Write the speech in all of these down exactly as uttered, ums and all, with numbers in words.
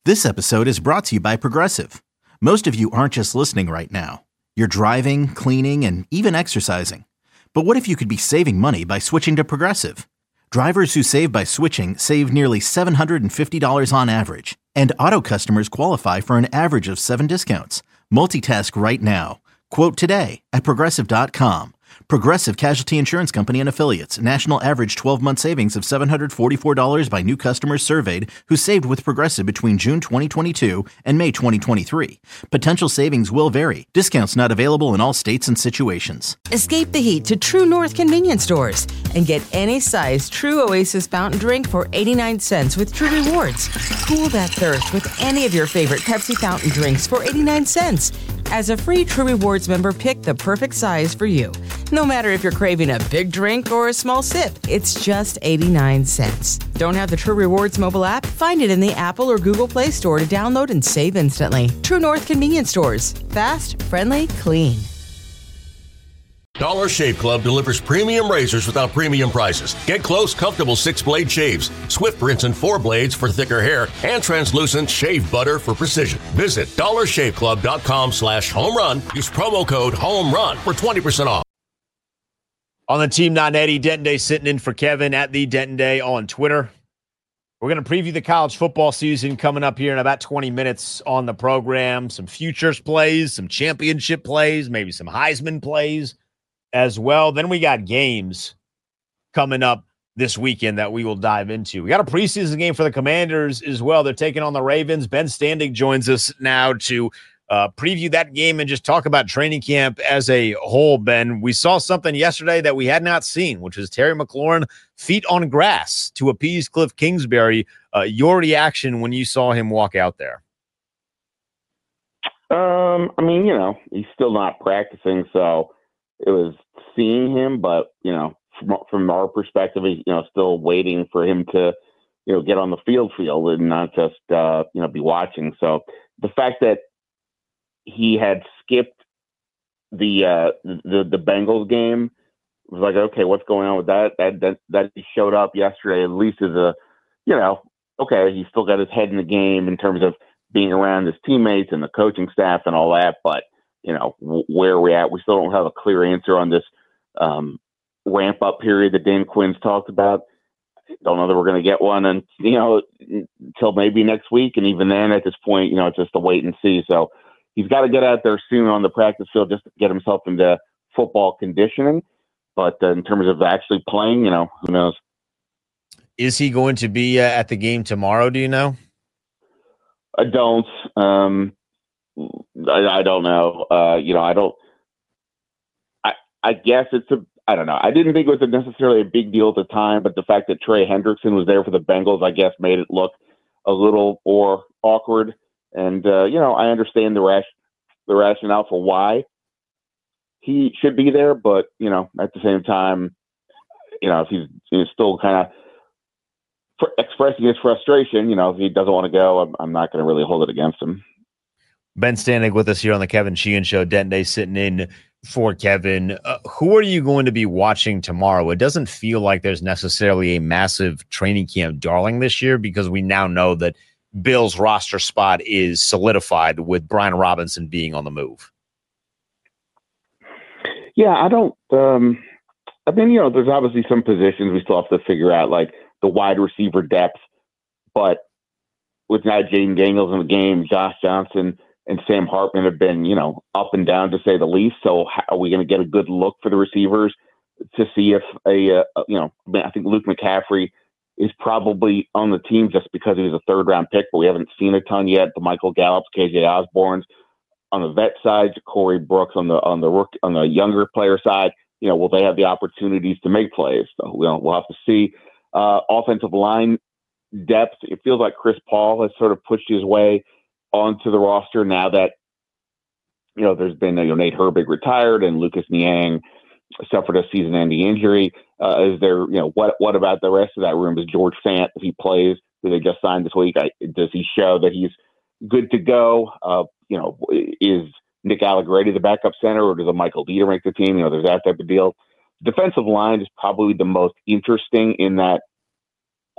This episode is brought to you by Progressive. Most of you aren't just listening right now. You're driving, cleaning, and even exercising. But what if you could be saving money by switching to Progressive? Drivers who save by switching save nearly seven hundred fifty dollars on average. And auto customers qualify for an average of seven discounts. Multitask right now. Quote today at progressive dot com. Progressive Casualty Insurance Company and Affiliates. National average twelve-month savings of seven hundred forty-four dollars by new customers surveyed who saved with Progressive between June twenty twenty-two and May twenty twenty-three. Potential savings will vary. Discounts not available in all states and situations. Escape the heat to True North convenience stores and get any size True Oasis fountain drink for eighty-nine cents with True Rewards. Cool that thirst with any of your favorite Pepsi fountain drinks for eighty-nine cents. As a free True Rewards member, pick the perfect size for you. No matter if you're craving a big drink or a small sip, it's just eighty-nine cents. Don't have the True Rewards mobile app? Find it in the Apple or Google Play Store to download and save instantly. True North convenience stores. Fast, friendly, clean. Dollar Shave Club delivers premium razors without premium prices. Get close, comfortable six-blade shaves, swift rinse and four blades for thicker hair, and translucent shave butter for precision. Visit dollar shave club dot com slash home run. Use promo code HOMERUN for twenty percent off. On the Team nine eighty, Denton Day sitting in for Kevin at the Denton Day on Twitter. We're going to preview the college football season coming up here in about twenty minutes on the program. Some futures plays, some championship plays, maybe some Heisman plays as well. Then we got games coming up this weekend that we will dive into. We got a preseason game for the Commanders as well. They're taking on the Ravens. Ben Standing joins us now to uh, preview that game and just talk about training camp as a whole. Ben, we saw something yesterday that we had not seen, which was Terry McLaurin feet on grass to appease Cliff Kingsbury. Uh, your reaction when you saw him walk out there? Um, I mean, you know, he's still not practicing, so it was seeing him, but, you know, from, from our perspective, you know, still waiting for him to, you know, get on the field field and not just, uh, you know, be watching. So the fact that he had skipped the, uh, the, the Bengals game was like, okay, what's going on with that? That, that, that he showed up yesterday, at least as a, you know, okay, he still got his head in the game in terms of being around his teammates and the coaching staff and all that. But, you know, where we're at, we still don't have a clear answer on this um, ramp up period that Dan Quinn's talked about. Don't know that we're going to get one, and you know, until maybe next week. And even then, at this point, you know, it's just a wait and see. So he's got to get out there soon on the practice field just to get himself into football conditioning. But uh, in terms of actually playing, you know, who knows? Is he going to be uh, at the game tomorrow? Do you know? I don't. Um, I, I don't know. Uh, you know, I don't. I I guess it's a. I don't know. I didn't think it was necessarily a big deal at the time, but the fact that Trey Hendrickson was there for the Bengals, I guess, made it look a little more awkward. And uh, you know, I understand the rash, the rationale for why he should be there, but you know, at the same time, you know, if he's, he's still kind of expressing his frustration, you know, if he doesn't want to go, I'm, I'm not going to really hold it against him. Ben Stanek with us here on the Kevin Sheehan Show. Denton Day sitting in for Kevin. Uh, who are you going to be watching tomorrow? It doesn't feel like there's necessarily a massive training camp darling this year because we now know that Bill's roster spot is solidified with Brian Robinson being on the move. Yeah, I don't um, – I mean, you know, there's obviously some positions we still have to figure out, like the wide receiver depth. But with now Jaden Daniels in the game, Josh Johnson – and Sam Hartman have been, you know, up and down to say the least. So how are we going to get a good look for the receivers to see if a, uh, you know, I think Luke McCaffrey is probably on the team just because he was a third round pick, but we haven't seen a ton yet. The Michael Gallups, K J Osborne's on the vet side, Corey Brooks on the, on the rook, on the younger player side, you know, will they have the opportunities to make plays? So we'll, we'll have to see. Uh, offensive line depth. It feels like Chris Paul has sort of pushed his way onto the roster now that, you know, there's been, you know, Nate Herbig retired and Lucas Niang suffered a season-ending injury. Uh, is there, you know, what what about the rest of that room? Is George Fant, if he plays, who they just signed this week, I, does he show that he's good to go? Uh, you know, is Nick Allegretti the backup center, or does a Michael Dieter make the team? You know, there's that type of deal. Defensive line is probably the most interesting in that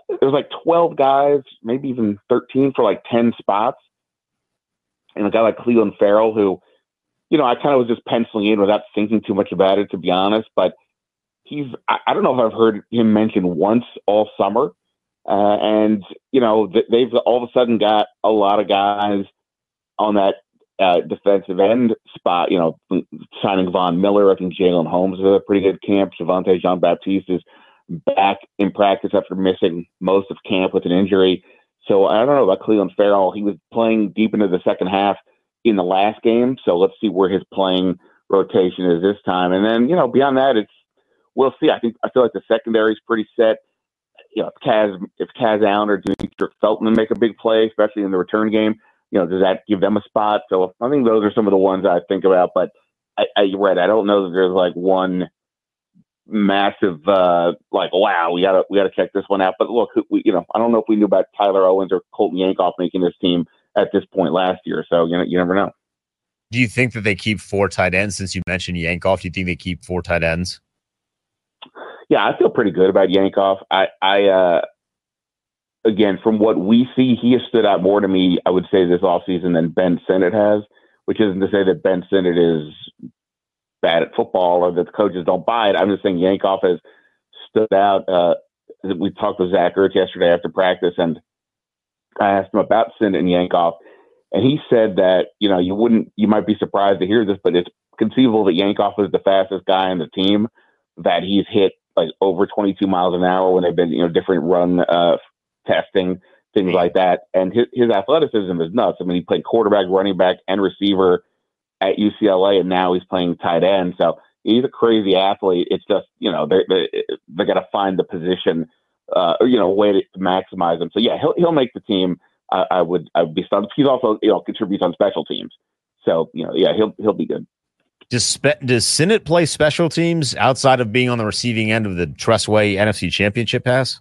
there was like twelve guys, maybe even thirteen for like ten spots. And a guy like Clelin Ferrell, who, you know, I kind of was just penciling in without thinking too much about it, to be honest. But he's, I, I don't know if I've heard him mentioned once all summer. Uh, and, you know, th- they've all of a sudden got a lot of guys on that uh, defensive end spot, you know, signing Von Miller. I think Jalen Holmes is a pretty good camp. Javonte Jean-Baptiste is back in practice after missing most of camp with an injury. So I don't know about Clelin Ferrell. He was playing deep into the second half in the last game. So let's see where his playing rotation is this time. And then, you know, beyond that, it's, we'll see. I think, I feel like the secondary is pretty set. You know, if Kaz, if Kaz Allen or Demetric Felton make a big play, especially in the return game, you know, does that give them a spot? So I think those are some of the ones I think about. But I, I read, I don't know that there's like one massive, uh, like, wow, we gotta we gotta check this one out. But look, we, you know, I don't know if we knew about Tyler Owens or Colton Yankoff making this team at this point last year. So you know, you never know. Do you think that they keep four tight ends? Since you mentioned Yankoff, do you think they keep four tight ends? Yeah, I feel pretty good about Yankoff. I, I, uh, again, from what we see, he has stood out more to me, I would say, this offseason than Ben Sinnott has, which isn't to say that Ben Sinnott is bad at football or that the coaches don't buy it. I'm just saying Yankoff has stood out. Uh, we talked with Zach Ertz yesterday after practice, and I asked him about Sinnott and Yankoff, and he said that, you know, you wouldn't, you might be surprised to hear this, but it's conceivable that Yankoff is the fastest guy on the team, that he's hit like over twenty-two miles an hour when they've been, you know, different run uh, testing, things like that. And his, his athleticism is nuts. I mean, he played quarterback, running back, and receiver at U C L A, and now he's playing tight end. So he's a crazy athlete. It's just, you know, they they they got to find the position, uh, or, you know, way to maximize him. So yeah, he'll he'll make the team. I, I would I would be stunned. He's also, you know, contributes on special teams. So you know, yeah, he'll he'll be good. Does Spe- does Sinnott play special teams outside of being on the receiving end of the Trustway N F C Championship pass?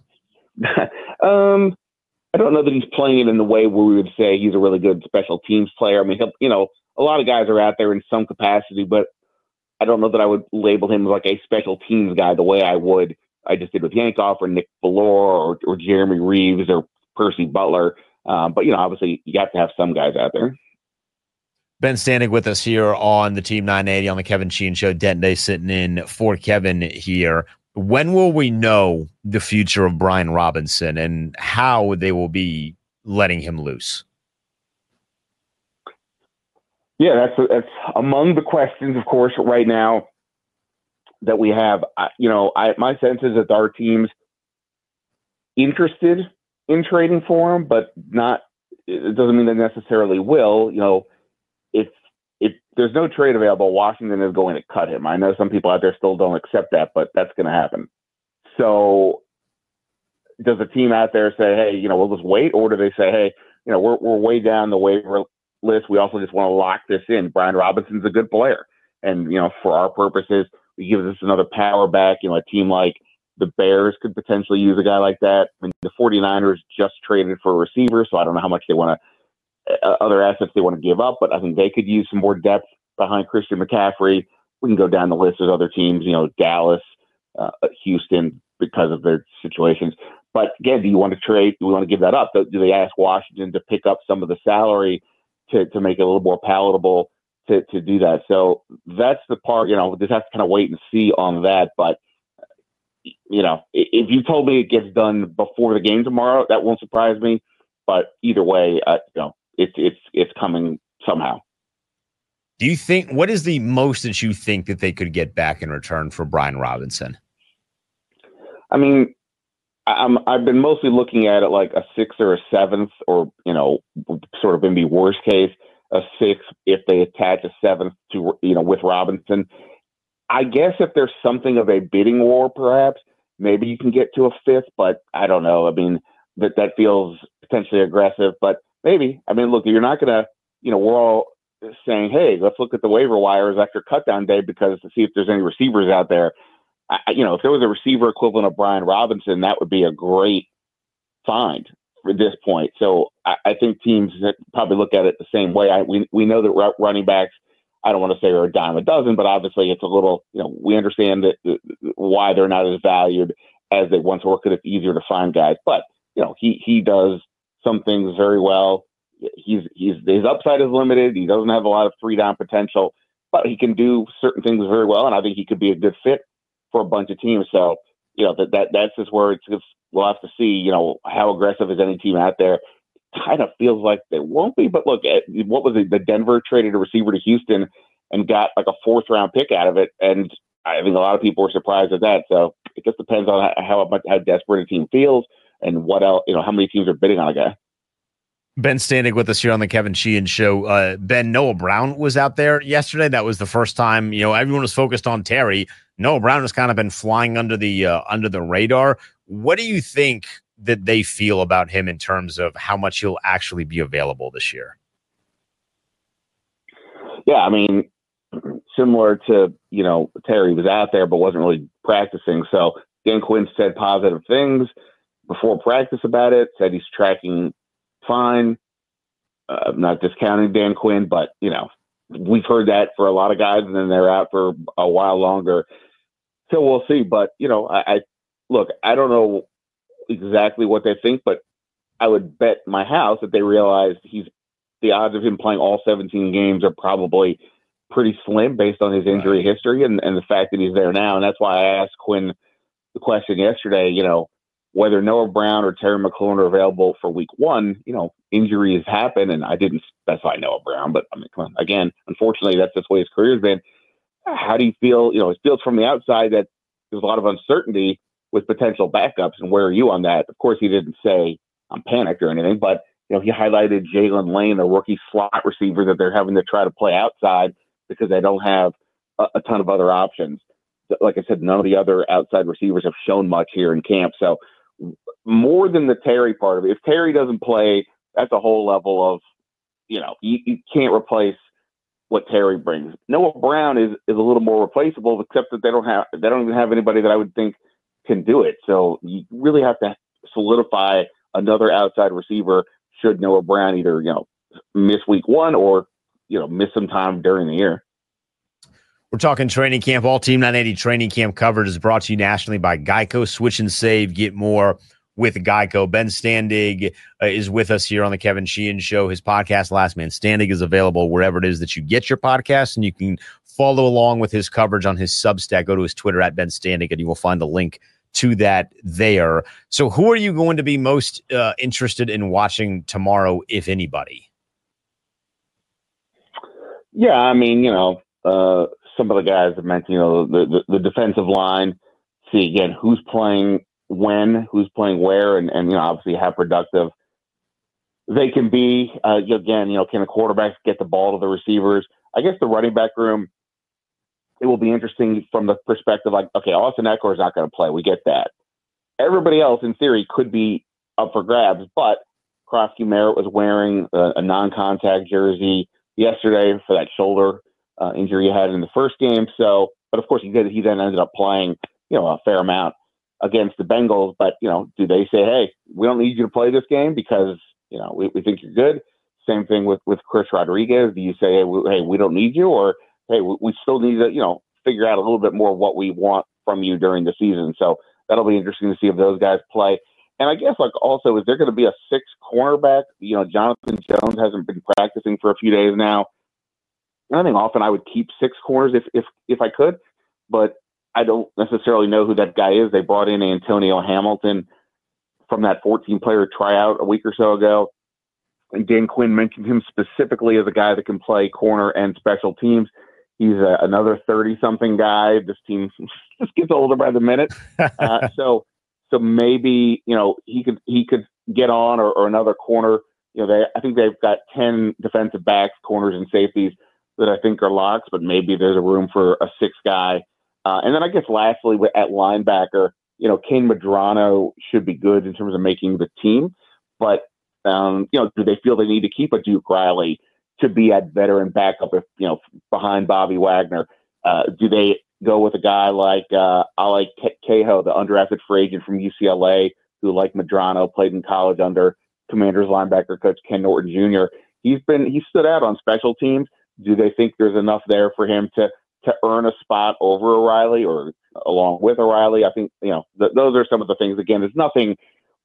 um, I don't know that he's playing it in the way where we would say he's a really good special teams player. I mean, he'll, you know, a lot of guys are out there in some capacity, but I don't know that I would label him like a special teams guy the way I would, I just did with Yankoff or Nick Valor or, or Jeremy Reeves or Percy Butler. Um, but, you know, obviously you have to have some guys out there. Ben Standing with us here on the Team nine eighty on the Kevin Sheehan Show. Denton Day sitting in for Kevin here. When will we know the future of Brian Robinson and how they will be letting him loose? Yeah, that's that's among the questions, of course, right now that we have. I, you know, I, my sense is that our team's interested in trading for him, but not. It doesn't mean they necessarily will. You know, if if there's no trade available, Washington is going to cut him. I know some people out there still don't accept that, but that's going to happen. So, does the team out there say, "Hey, you know, we'll just wait," or do they say, "Hey, you know, we're we're way down the waiver list. We also just want to lock this in. Brian Robinson's a good player, and you know, for our purposes, he gives us another power back. You know, a team like the Bears could potentially use a guy like that. I mean, the 49ers just traded for a receiver, so I don't know how much they want to, uh, other assets they want to give up, but I think they could use some more depth behind Christian McCaffrey. We can go down the list. There's other teams, you know, Dallas, uh, Houston, because of their situations. But again, do you want to trade? Do we want to give that up? Do they ask Washington to pick up some of the salary to, to make it a little more palatable to, to do that? So that's the part, you know, we'll just have to kind of wait and see on that. But, you know, if you told me it gets done before the game tomorrow, that won't surprise me. But either way, uh, you know, it's it's it's coming somehow. Do you think, what is the most that you think that they could get back in return for Brian Robinson? I mean, I'm, I've been mostly looking at it like a sixth or a seventh, or, you know, sort of in the worst case, a sixth if they attach a seventh to, you know, with Robinson. I guess if there's something of a bidding war, perhaps, maybe you can get to a fifth, but I don't know. I mean, that, that feels potentially aggressive, but maybe. I mean, look, you're not going to, you know, we're all saying, hey, let's look at the waiver wires after cutdown day because to see if there's any receivers out there. I, you know, if there was a receiver equivalent of Brian Robinson, that would be a great find for this point. So I, I think teams probably look at it the same way. I, we we know that running backs, I don't want to say are a dime a dozen, but obviously it's a little, you know, we understand that uh, why they're not as valued as they once were because it's easier to find guys. But you know, he, he does some things very well. He's, he's, his upside is limited. He doesn't have a lot of three down potential, but he can do certain things very well. And I think he could be a good fit for a bunch of teams. So, you know, that, that that's just where it's just, we'll have to see, you know, how aggressive is any team out there. Kind of feels like they won't be, but look, at, what was it? The Denver traded a receiver to Houston and got like a fourth round pick out of it. And I think a lot of people were surprised at that. So it just depends on how much, how desperate a team feels and what else, you know, how many teams are bidding on a guy. Ben Standig with us here on the Kevin Sheehan Show. Uh, Ben, Noah Brown was out there yesterday. That was the first time, you know, everyone was focused on Terry. Noah Brown has kind of been flying under the uh, under the radar. What do you think that they feel about him in terms of how much he'll actually be available this year? Yeah, I mean, similar to, you know, Terry was out there but wasn't really practicing. So Dan Quinn said positive things before practice about it, said he's tracking fine. Uh, I'm not discounting Dan Quinn, but, you know, we've heard that for a lot of guys, and then they're out for a while longer. So we'll see. But, you know, I, I look, I don't know exactly what they think, but I would bet my house that they realize he's the odds of him playing all seventeen games are probably pretty slim based on his injury right. history and, and the fact that he's there now. And that's why I asked Quinn the question yesterday, you know, whether Noah Brown or Terry McLaurin are available for week one. You know, injuries happen, and I didn't specify Noah Brown, but I mean, come on, again, unfortunately, that's just the way his career's been. How do you feel? You know, it feels from the outside that there's a lot of uncertainty with potential backups, and where are you on that? Of course, he didn't say I'm panicked or anything, but you know, he highlighted Jalen Lane, a rookie slot receiver that they're having to try to play outside because they don't have a, a ton of other options. Like I said, none of the other outside receivers have shown much here in camp. So more than the Terry part of it, if Terry doesn't play, that's a whole level of, you know, you, you can't replace what Terry brings. Noah Brown is, is a little more replaceable, except that they don't have, they don't even have anybody that I would think can do it. So you really have to solidify another outside receiver should Noah Brown either, you know, miss week one or, you know, miss some time during the year. We're talking training camp. All Team nine eighty training camp coverage is brought to you nationally by Geico. Switch and save. Get more with Geico. Ben Standig uh, is with us here on the Kevin Sheehan Show. His podcast, Last Man Standing, is available wherever it is that you get your podcasts, and you can follow along with his coverage on his Substack. Go to his Twitter at Ben Standig, and you will find the link to that there. So who are you going to be most uh, interested in watching tomorrow, if anybody? Yeah, I mean, you know, uh, some of the guys that mentioned, you know, the, the, the defensive line, see again who's playing when, who's playing where, and, and you know, obviously how productive they can be. Uh, again, you know, can the quarterbacks get the ball to the receivers? I guess the running back room, it will be interesting from the perspective like, okay, Austin Eckler is not going to play. We get that. Everybody else, in theory, could be up for grabs, but Krosky Merritt was wearing a, a non-contact jersey yesterday for that shoulder uh, injury he had in the first game. So, but of course, he did. He then ended up playing, you know, a fair amount against the Bengals. But you know, do they say, hey, we don't need you to play this game because you know we, we think you're good? Same thing with with Chris Rodriguez. Do you say, hey, we, hey, we don't need you, or hey, we, we still need to, you know, figure out a little bit more of what we want from you during the season? So that'll be interesting to see if those guys play. And I guess, like, also, is there going to be a sixth cornerback? You know, Jonathan Jones hasn't been practicing for a few days now. And I think often I would keep six corners if if if I could, but I don't necessarily know who that guy is. They brought in Antonio Hamilton from that fourteen-player tryout a week or so ago. And Dan Quinn mentioned him specifically as a guy that can play corner and special teams. He's a, another thirty-something guy. This team just gets older by the minute. Uh, so so maybe, you know, he could he could get on, or, or another corner. You know, they I think they've got ten defensive backs, corners, and safeties that I think are locks, but maybe there's a room for a sixth guy. Uh, and then I guess lastly, at linebacker, you know, Kane Medrano should be good in terms of making the team. But, um, you know, do they feel they need to keep a Duke Riley to be at veteran backup if, you know, behind Bobby Wagner? Uh, do they go with a guy like uh, Ale Cahill, the undrafted free agent from U C L A, who, like Medrano, played in college under Commanders linebacker coach Ken Norton Junior? He's been he stood out on special teams. Do they think there's enough there for him to to earn a spot over O'Reilly or along with O'Reilly? I think, you know, th- those are some of the things. Again, there's nothing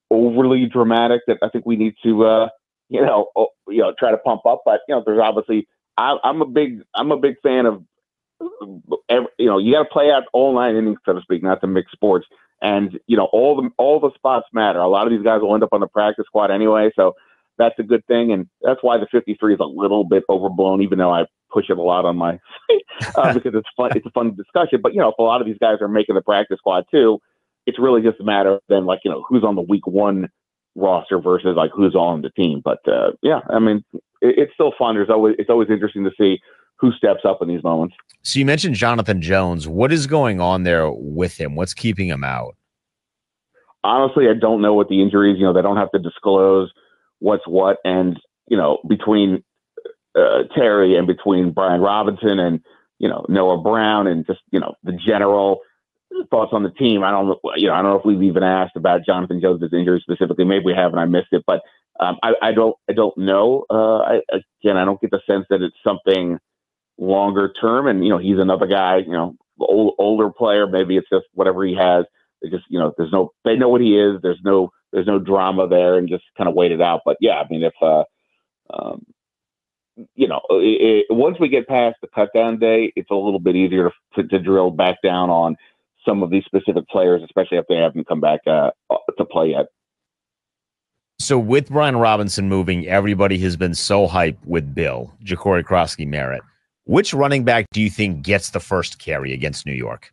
overly dramatic that I think we need to, uh, you know, you know, try to pump up. But you know, there's obviously I, I'm a big I'm a big fan of, every, you know, you got to play out all nine innings, so to speak, not to mix sports. And you know, all the all the spots matter. A lot of these guys will end up on the practice squad anyway, so that's a good thing. And that's why the fifty-three is a little bit overblown, even though I push it a lot on my site uh, because it's fun. It's a fun discussion. But you know, if a lot of these guys are making the practice squad too, it's really just a matter of then, like, you know, who's on the week one roster versus like who's on the team. But uh, yeah, I mean, it, it's still fun. There's always it's always interesting to see who steps up in these moments. So you mentioned Jonathan Jones. What is going on there with him? What's keeping him out? Honestly, I don't know what the injury is. You know, they don't have to disclose what's what. And, you know, between uh, Terry and between Brian Robinson and, you know, Noah Brown and just, you know, the general thoughts on the team, I don't know, you know, I don't know if we've even asked about Jonathan Jones' injury specifically. Maybe we have and I missed it. But um, I, I don't I don't know. Uh, I, again, I don't get the sense that it's something longer term. And, you know, he's another guy, you know, old, older player. Maybe it's just whatever he has. They just, you know, there's no, they know what he is. There's no, there's no drama there, and just kind of wait it out. But yeah, I mean, if, uh, um, you know, it, it, once we get past the cut down day, it's a little bit easier to, to, to drill back down on some of these specific players, especially if they haven't come back uh, to play yet. So with Brian Robinson moving, everybody has been so hyped with Bill, Ja'Cory Krosky-Merritt. Which running back do you think gets the first carry against New York?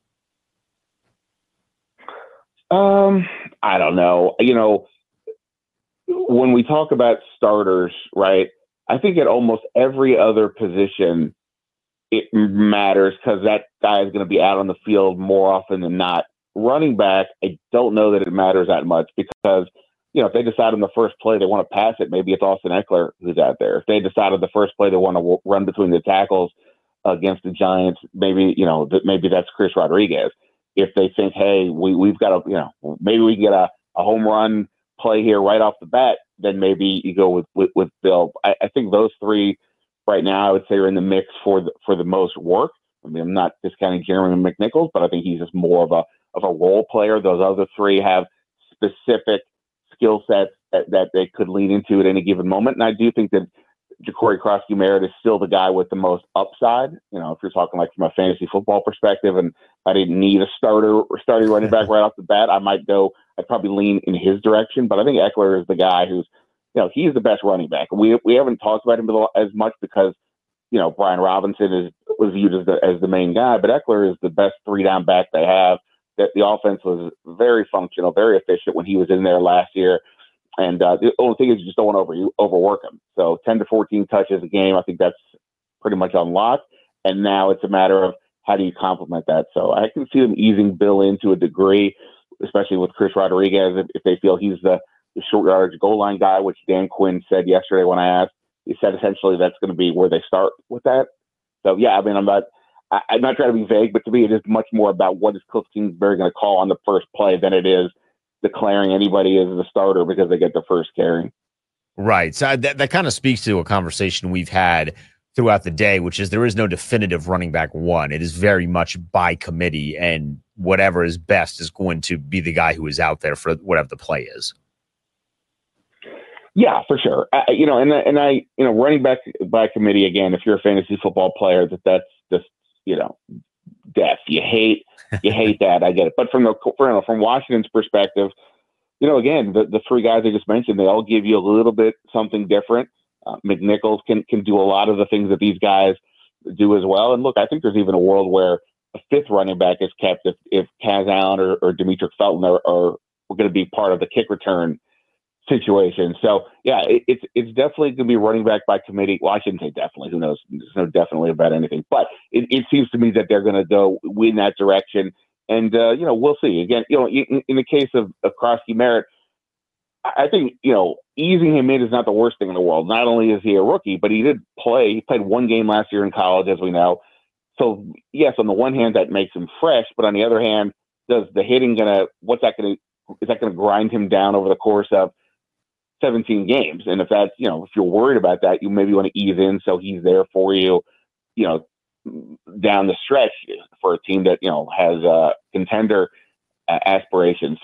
Um, I don't know. You know, when we talk about starters, right, I think at almost every other position, it matters because that guy is going to be out on the field more often than not. Running back, I don't know that it matters that much because, you know, if they decide on the first play they want to pass it, maybe it's Austin Ekeler who's out there. If they decide on the first play they want to run between the tackles against the Giants, maybe, you know, that maybe that's Chris Rodriguez. If they think, hey, we, we've got to, you know, maybe we can get a, a home run play here right off the bat, then maybe you go with, with, with Bill. I, I think those three right now, I would say, are in the mix for the, for the most work. I mean, I'm not discounting Jeremy McNichols, but I think he's just more of a of a role player. Those other three have specific skill sets that, that they could lean into at any given moment. And I do think that Ja'Cory Krosky-Merritt is still the guy with the most upside. You know, if you're talking like from a fantasy football perspective, and I didn't need a starter or starting running back right off the bat, I might go, I'd probably lean in his direction. But I think Ekeler is the guy who's, you know, he's the best running back. We we haven't talked about him as much because, you know, Brian Robinson is was viewed as the as the main guy, but Ekeler is the best three down back they have. That the offense was very functional, very efficient when he was in there last year. And uh, the only thing is you just don't want to over, overwork him. So ten to fourteen touches a game, I think that's pretty much unlocked. And now it's a matter of how do you complement that. So I can see them easing Bill in to a degree, especially with Chris Rodriguez, if, if they feel he's the, the short yardage goal line guy, which Dan Quinn said yesterday when I asked. He said essentially that's going to be where they start with that. So, yeah, I mean, I'm not I, I'm not trying to be vague, but to me it is much more about what is Cliff Kingsbury going to call on the first play than it is declaring anybody as the starter because they get the first carry. Right. So that, that kind of speaks to a conversation we've had throughout the day, which is there is no definitive running back one. It is very much by committee, and whatever is best is going to be the guy who is out there for whatever the play is. Yeah, for sure. I, you know, and and I, you know, running back by committee again. If you're a fantasy football player, that that's just, you know, death. You hate you hate that. I get it. But from the from, from Washington's perspective, you know, again, the, the three guys I just mentioned, they all give you a little bit something different. Uh, McNichols can can do a lot of the things that these guys do as well. And look, I think there's even a world where a fifth running back is kept if if Kaz Allen or, or Demetric Felton are, are, are going to be part of the kick return situation. So yeah, it, it's it's definitely going to be running back by committee. Well, I shouldn't say definitely. Who knows? There's no definitely about anything. But it, it seems to me that they're going to go in that direction. And uh, you know, we'll see. Again, you know, in, in the case of, of Krosky-Merritt, I think, you know, easing him in is not the worst thing in the world. Not only is he a rookie, but he did play. He played one game last year in college, as we know. So yes, on the one hand, that makes him fresh, but on the other hand, does the hitting gonna? What's that gonna? Is that gonna grind him down over the course of seventeen games? And if that's, you know, if you're worried about that, you maybe want to ease in so he's there for you, you know, down the stretch for a team that, you know, has uh, contender uh, aspirations. So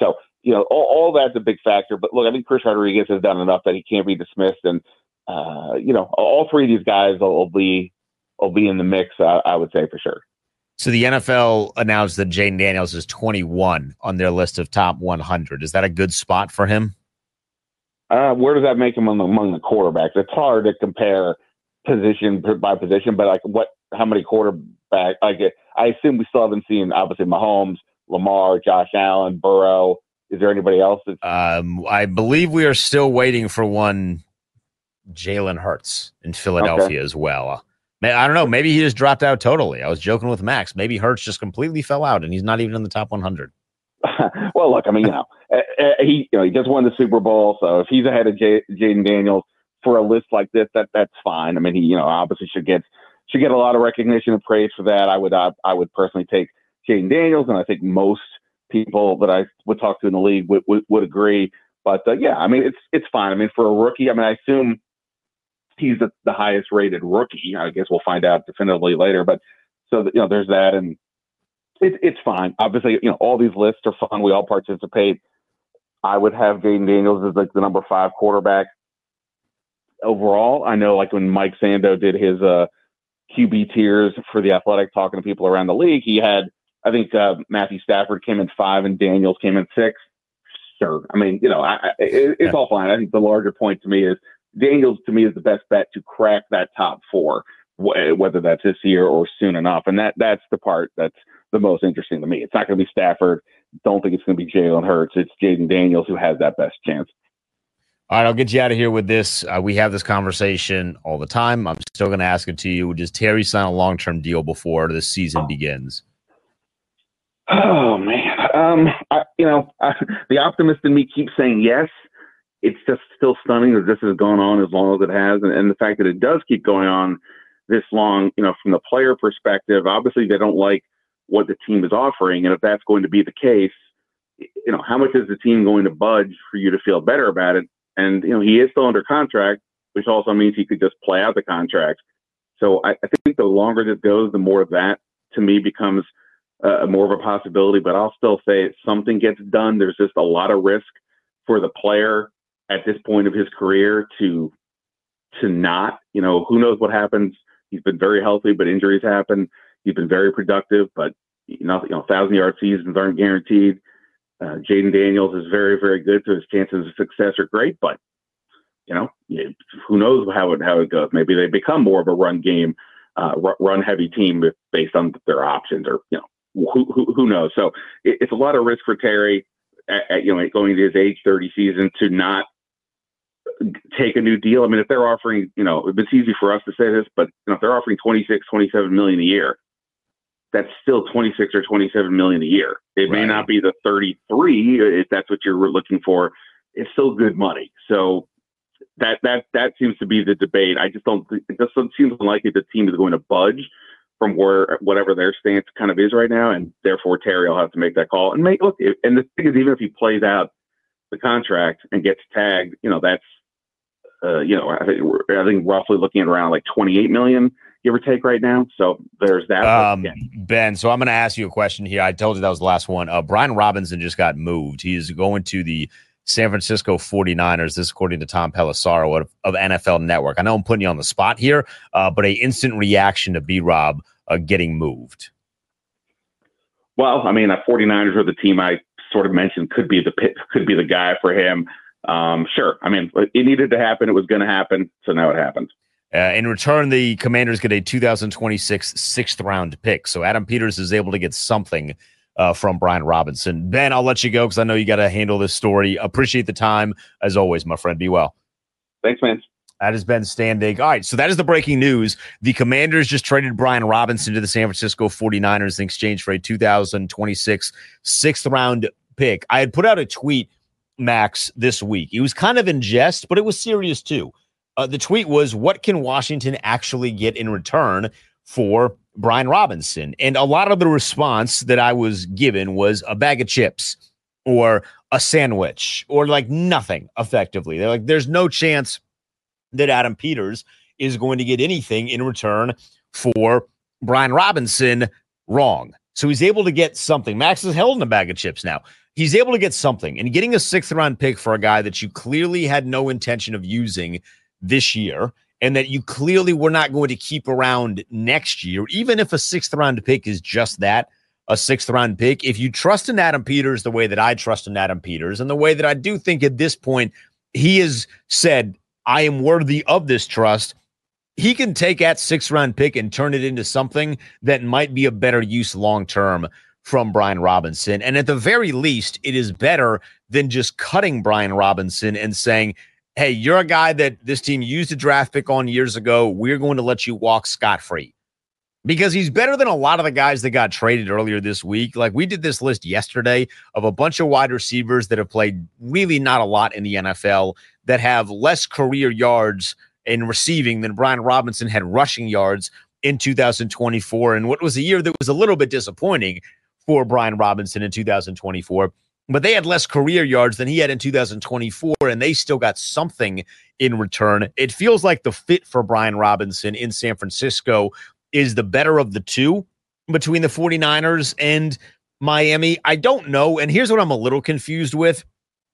you know, all, all that's a big factor. But look, I think Chris Rodriguez has done enough that he can't be dismissed. And, uh, you know, all three of these guys will, will be will be in the mix, I, I would say, for sure. So the N F L announced that Jayden Daniels is twenty-one on their list of top one hundred. Is that a good spot for him? Uh, where does that make him among, among the quarterbacks? It's hard to compare position by position, but like what, how many quarterbacks? Like I assume we still haven't seen obviously Mahomes, Lamar, Josh Allen, Burrow. Is there anybody else? That's- um, I believe we are still waiting for one Jalen Hurts in Philadelphia okay. as well. I don't know. Maybe he just dropped out totally. I was joking with Max. Maybe Hurts just completely fell out, and he's not even in the top one hundred. Well, look, I mean, you know, he you know he just won the Super Bowl, so if he's ahead of J- Jayden Daniels for a list like this, that that's fine. I mean, he you know obviously should get should get a lot of recognition and praise for that. I would uh, I would personally take Jayden Daniels, and I think most people that I would talk to in the league would would, would agree. But uh, yeah, I mean, it's it's fine. I mean, for a rookie, I mean, I assume he's the, the highest rated rookie. I guess we'll find out definitively later. But so, you know, there's that. And it, it's fine. Obviously, you know, all these lists are fun. We all participate. I would have Jayden Daniels as like the number five quarterback overall. I know like when Mike Sando did his uh, Q B tiers for The Athletic, talking to people around the league, he had, I think uh, Matthew Stafford came in five and Daniels came in six. Sure. I mean, you know, I, I, it, it's yeah. all fine. I think the larger point to me is, Daniels, to me, is the best bet to crack that top four, wh- whether that's this year or soon enough. And that that's the part that's the most interesting to me. It's not going to be Stafford. Don't think it's going to be Jalen Hurts. It's Jayden Daniels who has that best chance. All right, I'll get you out of here with this. Uh, we have this conversation all the time. I'm still going to ask it to you. Does Terry sign a long-term deal before the season begins? Oh, man. Um, I, you know, I, the optimist in me keeps saying yes. It's just still stunning that this has gone on as long as it has. And, and the fact that it does keep going on this long, you know, from the player perspective, obviously they don't like what the team is offering. And if that's going to be the case, you know, how much is the team going to budge for you to feel better about it? And, you know, he is still under contract, which also means he could just play out the contract. So I, I think the longer this goes, the more of that to me becomes uh, more of a possibility. But I'll still say if something gets done, there's just a lot of risk for the player at this point of his career to to not, you know, who knows what happens. He's been very healthy, but injuries happen. He's been very productive, but you know, you know, thousand yard seasons aren't guaranteed. Uh, Jayden Daniels is very, very good, so his chances of success are great. But you know, who knows how it how it goes? Maybe they become more of a run game, uh, run heavy team based on their options, or you know, who who, who knows? So it, it's a lot of risk for Terry, at, at, you know, going into his age thirty season to not take a new deal. I mean, if they're offering, you know, it's easy for us to say this, but you know, if they're offering twenty-six, twenty-seven million a year, that's still twenty-six or twenty-seven million a year. It right. may not be the thirty-three if that's what you're looking for. It's still good money. So that that that seems to be the debate. I just don't. It just seems unlikely the team is going to budge from where whatever their stance kind of is right now, and therefore Terry will have to make that call. And make look. And the thing is, even if he plays out the contract and gets tagged, you know, that's uh, you know, I think we're, I think roughly looking at around like twenty-eight million, give or take, right now. So there's that. Um, yeah. Ben, so I'm going to ask you a question here. I told you that was the last one. Uh, Brian Robinson just got moved. He is going to the San Francisco forty-niners, this according to Tom Pelissaro of, of N F L Network. I know I'm putting you on the spot here, uh, but a instant reaction to B-Rob uh, getting moved. Well, I mean, the forty-niners are the team I sort of mentioned could be the could be the guy for him. Um, sure. I mean, it needed to happen. It was going to happen. So now it happened. Uh, in return, the Commanders get a two thousand twenty-six sixth round pick. So Adam Peters is able to get something uh, from Brian Robinson. Ben, I'll let you go because I know you got to handle this story. Appreciate the time. As always, my friend, be well. Thanks, man. That is Ben Standig. All right, so that is the breaking news. The Commanders just traded Brian Robinson to the San Francisco forty-niners in exchange for a two thousand twenty-six sixth round pick. I had put out a tweet, Max, this week. It was kind of in jest, but it was serious too. Uh, the tweet was, what can Washington actually get in return for Brian Robinson? And a lot of the response that I was given was a bag of chips or a sandwich or like nothing effectively. They're like, there's no chance that Adam Peters is going to get anything in return for Brian Robinson. Wrong. So he's able to get something. Max is held in a bag of chips now. he's able to get something. And getting a sixth-round pick for a guy that you clearly had no intention of using this year and that you clearly were not going to keep around next year, even if a sixth-round pick is just that, a sixth-round pick, if you trust in Adam Peters the way that I trust in Adam Peters and the way that I do think at this point he has said, I am worthy of this trust, he can take that sixth-round pick and turn it into something that might be a better use long-term from Brian Robinson. And at the very least, it is better than just cutting Brian Robinson and saying, hey, you're a guy that this team used a draft pick on years ago. We're going to let you walk scot-free. Because he's better than a lot of the guys that got traded earlier this week. Like, we did this list yesterday of a bunch of wide receivers that have played really not a lot in the N F L that have less career yards in receiving than Brian Robinson had rushing yards in two thousand twenty-four. And what was a year that was a little bit disappointing for Brian Robinson in two thousand twenty-four. But they had less career yards than he had in two thousand twenty-four, and they still got something in return. It feels like the fit for Brian Robinson in San Francisco is the better of the two between the 49ers and Miami. I don't know. And here's what I'm a little confused with.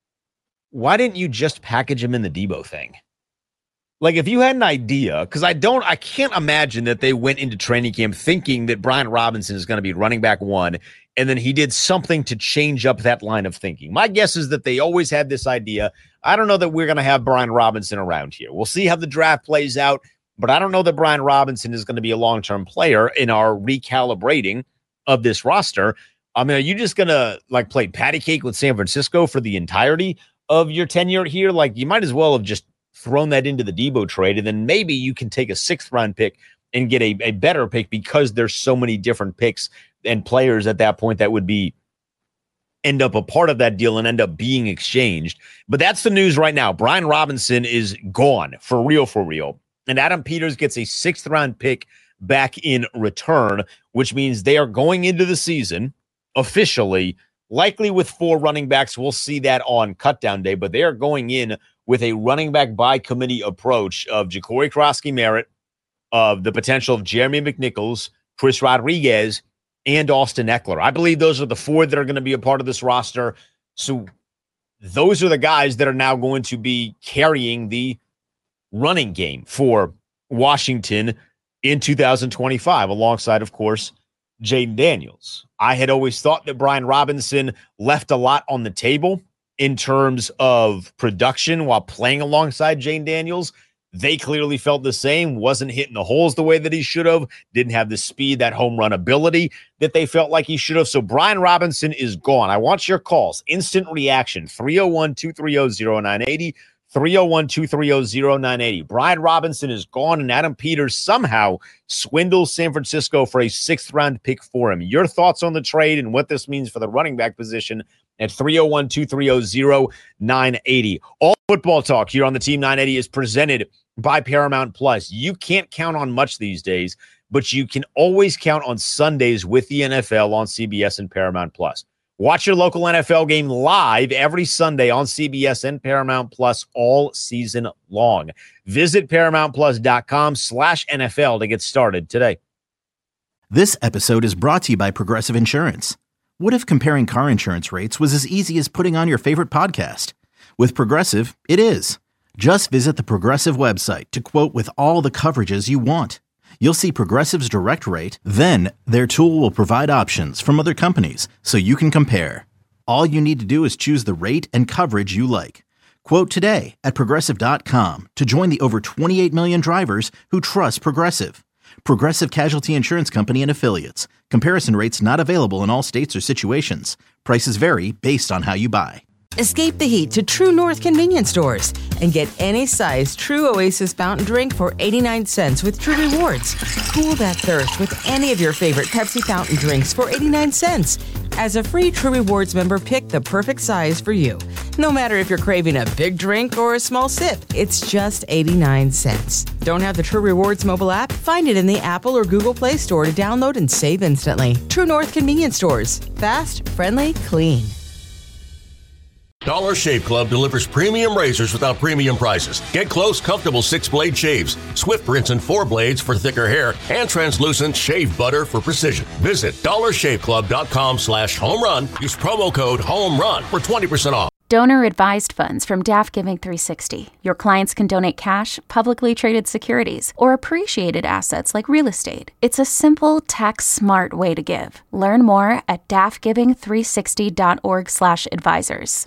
Why didn't you just package him in the Debo thing? Like, if you had an idea, because I don't, I can't imagine that they went into training camp thinking that Brian Robinson is going to be running back one, and then he did something to change up that line of thinking. My guess is that they always had this idea. I don't know that we're going to have Brian Robinson around here. We'll see how the draft plays out. But I don't know that Brian Robinson is going to be a long-term player in our recalibrating of this roster. I mean, are you just going to like play patty cake with San Francisco for the entirety of your tenure here? Like, you might as well have just thrown that into the Debo trade, and then maybe you can take a sixth-round pick and get a, a better pick because there's so many different picks and players at that point that would be end up a part of that deal and end up being exchanged. But that's the news right now. Brian Robinson is gone for real, for real. And Adam Peters gets a sixth-round pick back in return, which means they are going into the season officially, likely with four running backs. We'll see that on cutdown day, but they are going in with a running back by committee approach of Ja'Cory Krosky-Merritt, of the potential of Jeremy McNichols, Chris Rodriguez, and Austin Eckler. I believe those are the four that are going to be a part of this roster. So those are the guys that are now going to be carrying the running game for Washington in two thousand twenty-five, alongside, of course, Jayden Daniels. I had always thought that Brian Robinson left a lot on the table in terms of production while playing alongside Jayden Daniels. They clearly felt the same, wasn't hitting the holes the way that he should have, didn't have the speed, that home run ability that they felt like he should have. So Brian Robinson is gone. I want your calls. Instant reaction, three oh one, two three oh, oh nine eight oh. three oh one, two three oh, oh nine eight oh. Brian Robinson is gone, and Adam Peters somehow swindles San Francisco for a sixth-round pick for him. Your thoughts on the trade and what this means for the running back position at three oh one, two three oh, oh nine eight oh. All football talk here on the Team nine eighty is presented by Paramount Plus. You can't count on much these days, but you can always count on Sundays with the N F L on C B S and Paramount Plus. Watch your local N F L game live every Sunday on C B S and Paramount Plus all season long. Visit ParamountPlus.com slash NFL to get started today. This episode is brought to you by Progressive Insurance. What if comparing car insurance rates was as easy as putting on your favorite podcast? With Progressive, it is. Just visit the Progressive website to quote with all the coverages you want. You'll see Progressive's direct rate, then their tool will provide options from other companies so you can compare. All you need to do is choose the rate and coverage you like. Quote today at Progressive dot com to join the over twenty-eight million drivers who trust Progressive. Progressive Casualty Insurance Company and Affiliates. Comparison rates not available in all states or situations. Prices vary based on how you buy. Escape the heat to True North convenience stores and get any size True Oasis fountain drink for eighty-nine cents with True Rewards. Cool that thirst with any of your favorite Pepsi fountain drinks for eighty-nine cents. As a free True Rewards member, pick the perfect size for you. No matter if you're craving a big drink or a small sip, it's just eighty-nine cents. Don't have the True Rewards mobile app? Find it in the Apple or Google Play Store to download and save instantly. True North convenience stores. Fast, friendly, clean. Dollar Shave Club delivers premium razors without premium prices. Get close, comfortable six-blade shaves, Swift rinse and four blades for thicker hair, and translucent shave butter for precision. Visit dollar shave club dot com slash home run. Use promo code HOMERUN for twenty percent off. Donor-advised funds from D A F Giving three sixty. Your clients can donate cash, publicly traded securities, or appreciated assets like real estate. It's a simple, tax-smart way to give. Learn more at D A F giving three sixty dot org slash advisors.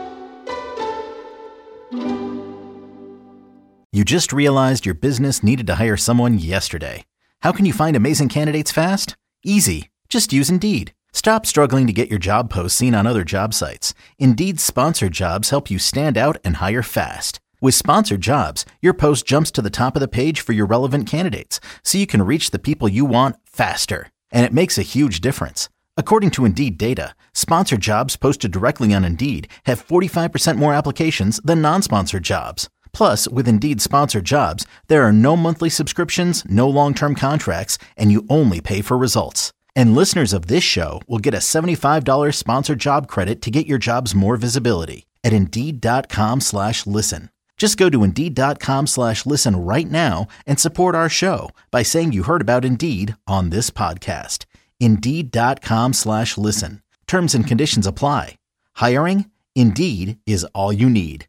You just realized your business needed to hire someone yesterday. How can you find amazing candidates fast? Easy. Just use Indeed. Stop struggling to get your job posts seen on other job sites. Indeed's sponsored jobs help you stand out and hire fast. With sponsored jobs, your post jumps to the top of the page for your relevant candidates, so you can reach the people you want faster. And it makes a huge difference. According to Indeed data, sponsored jobs posted directly on Indeed have forty-five percent more applications than non-sponsored jobs. Plus, with Indeed sponsored jobs, there are no monthly subscriptions, no long-term contracts, and you only pay for results. And listeners of this show will get a seventy-five dollars sponsored job credit to get your jobs more visibility at Indeed.com slash listen. Just go to Indeed.com slash listen right now and support our show by saying you heard about Indeed on this podcast. Indeed.com slash listen. Terms and conditions apply. Hiring? Indeed is all you need.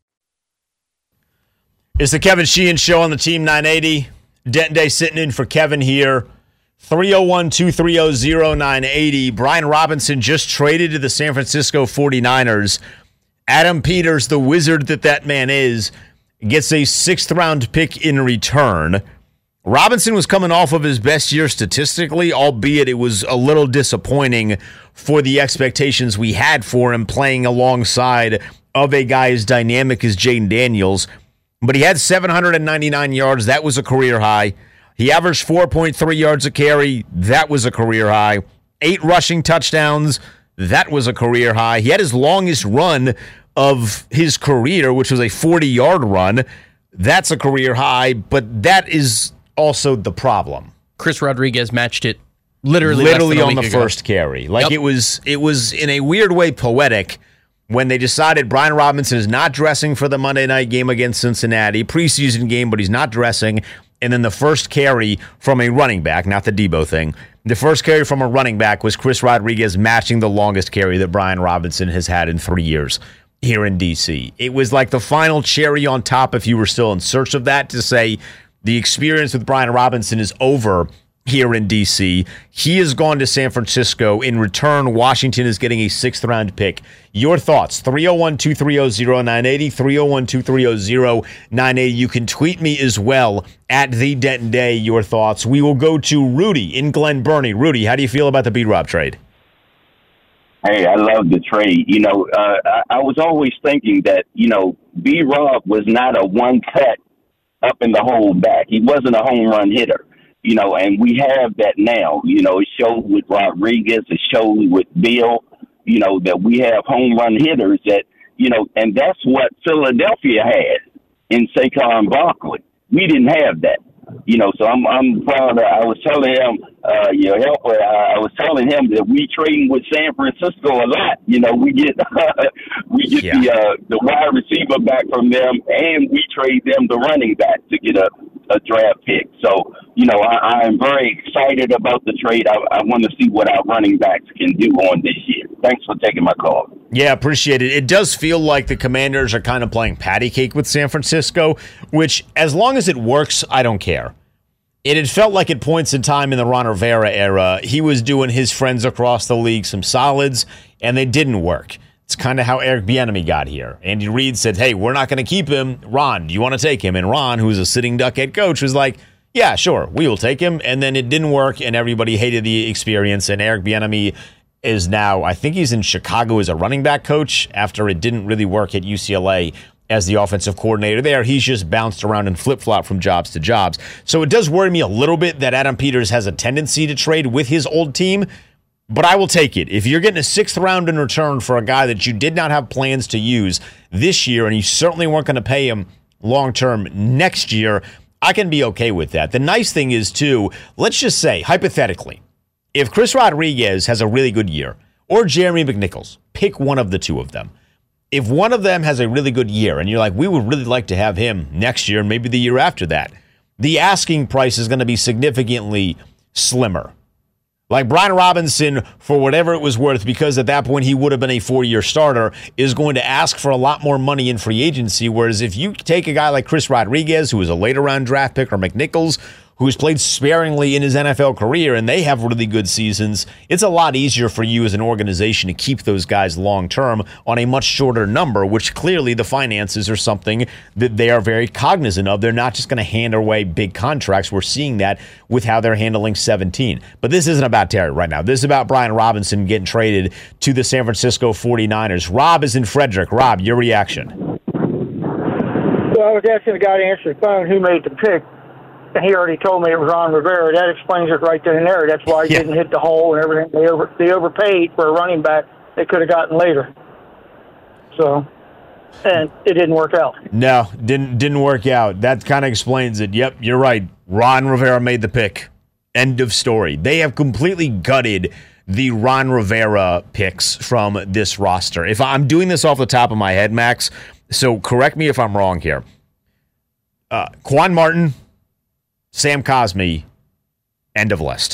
It's the Kevin Sheehan Show on the Team nine eighty. Denton Day sitting in for Kevin here. three oh one, two three oh, oh nine eight oh. Brian Robinson just traded to the San Francisco forty-niners. Adam Peters, the wizard that that man is, gets a sixth-round pick in return. Robinson was coming off of his best year statistically, albeit it was a little disappointing for the expectations we had for him playing alongside of a guy as dynamic as Jayden Daniels. But he had seven hundred ninety-nine yards. That was a career high. He averaged four point three yards a carry. That was a career high. Eight rushing touchdowns. That was a career high. He had his longest run of his career, which was a forty-yard run. That's a career high, but that is also the problem. Chris Rodriguez matched it literally literally on the ago. first carry. Like Yep. it was it was in a weird way poetic when they decided Brian Robinson is not dressing for the Monday night game against Cincinnati, preseason game, but he's not dressing. And then the first carry from a running back, not the Debo thing, the first carry from a running back was Chris Rodriguez matching the longest carry that Brian Robinson has had in three years here in D C. It was like the final cherry on top if you were still in search of that, to say the experience with Brian Robinson is over here in D C. He has gone to San Francisco. In return, Washington is getting a sixth round pick. Your thoughts? three oh one, two three oh, oh nine eight oh, three oh one, two three oh, oh nine eight oh. You can tweet me as well at the Denton Day, your thoughts. We will go to Rudy in Glen Burnie. Rudy, how do you feel about the B-Rob trade? Hey, I love the trade. You know, uh, I, I was always thinking that, you know, B-Rob was not a one-cut up in the hole back. He wasn't a home run hitter. You know, and we have that now. You know, it showed with Rodriguez, it showed with Bill, you know, that we have home run hitters that, you know, and that's what Philadelphia had in Saquon Barkley. We didn't have that. You know, so I'm I'm proud. Of, I was telling him, uh, your helper, I, I was telling him that we trading with San Francisco a lot. You know, we get we get yeah. the uh, the wide receiver back from them, and we trade them the running back to get a, a draft pick. So, you know, I, I'm very excited about the trade. I, I want to see what our running backs can do on this year. Thanks for taking my call. Yeah, appreciate it. It does feel like the Commanders are kind of playing patty cake with San Francisco, which, as long as it works, I don't care. It had felt like at points in time in the Ron Rivera era, he was doing his friends across the league some solids, and they didn't work. It's kind of how Eric Bieniemy got here. Andy Reid said, hey, we're not going to keep him. Ron, do you want to take him? And Ron, who's a sitting duck head coach, was like, yeah, sure, we will take him. And then it didn't work, and everybody hated the experience, and Eric Bieniemy is now, I think he's in Chicago as a running back coach after it didn't really work at U C L A as the offensive coordinator there. He's just bounced around and flip-flopped from jobs to jobs. So it does worry me a little bit that Adam Peters has a tendency to trade with his old team, but I will take it. If you're getting a sixth round in return for a guy that you did not have plans to use this year, and you certainly weren't going to pay him long-term next year, I can be okay with that. The nice thing is, too, let's just say, hypothetically, if Chris Rodriguez has a really good year, or Jeremy McNichols, pick one of the two of them, if one of them has a really good year and you're like, we would really like to have him next year and maybe the year after that, the asking price is going to be significantly slimmer. Like Brian Robinson, for whatever it was worth, because at that point he would have been a four-year starter, is going to ask for a lot more money in free agency. Whereas if you take a guy like Chris Rodriguez, who is a later-round draft pick, or McNichols, who's played sparingly in his N F L career, and they have really good seasons, it's a lot easier for you as an organization to keep those guys long-term on a much shorter number, which clearly the finances are something that they are very cognizant of. They're not just going to hand away big contracts. We're seeing that with how they're handling seventeen. But this isn't about Terry right now. This is about Brian Robinson getting traded to the San Francisco forty-niners. Rob is in Frederick. Rob, your reaction? Well, I was asking the guy to answer the phone who made the pick. And he already told me it was Ron Rivera. That explains it right then and there. That's why he yeah. didn't hit the hole and everything. They over they overpaid for a running back they could have gotten later. So, and it didn't work out. No, didn't didn't work out. That kind of explains it. Yep, you're right. Ron Rivera made the pick. End of story. They have completely gutted the Ron Rivera picks from this roster. If I'm doing this off the top of my head, Max, so correct me if I'm wrong here. Uh, Quan Martin, Sam Cosmi, end of list.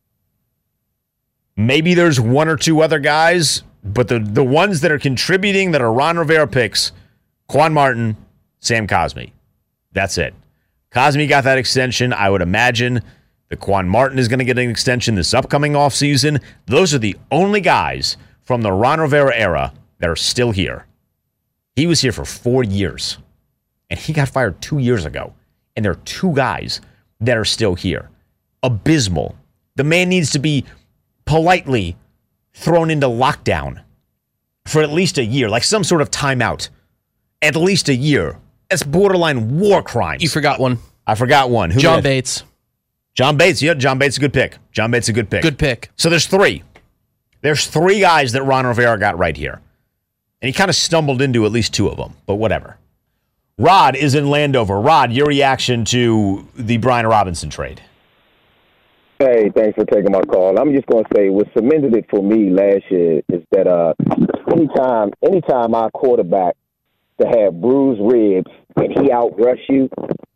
Maybe there's one or two other guys, but the, the ones that are contributing that are Ron Rivera picks, Quan Martin, Sam Cosmi. That's it. Cosmi got that extension. I would imagine that Quan Martin is going to get an extension this upcoming offseason. Those are the only guys from the Ron Rivera era that are still here. He was here for four years, and he got fired two years ago. And there are two guys that are still here. Abysmal. The man needs to be politely thrown into lockdown for at least a year, like some sort of timeout. At least a year. That's borderline war crimes. You forgot one. I forgot one. Who John Bates. John Bates. Yeah, John Bates is a good pick. John Bates is a good pick. Good pick. So there's three. There's three guys that Ron Rivera got right here. And he kind of stumbled into at least two of them, but whatever. Rod is in Landover. Rod, your reaction to the Brian Robinson trade? Hey, thanks for taking my call. I'm just going to say what cemented it for me last year is that uh, anytime, anytime our quarterback to have bruised ribs and he outrush you,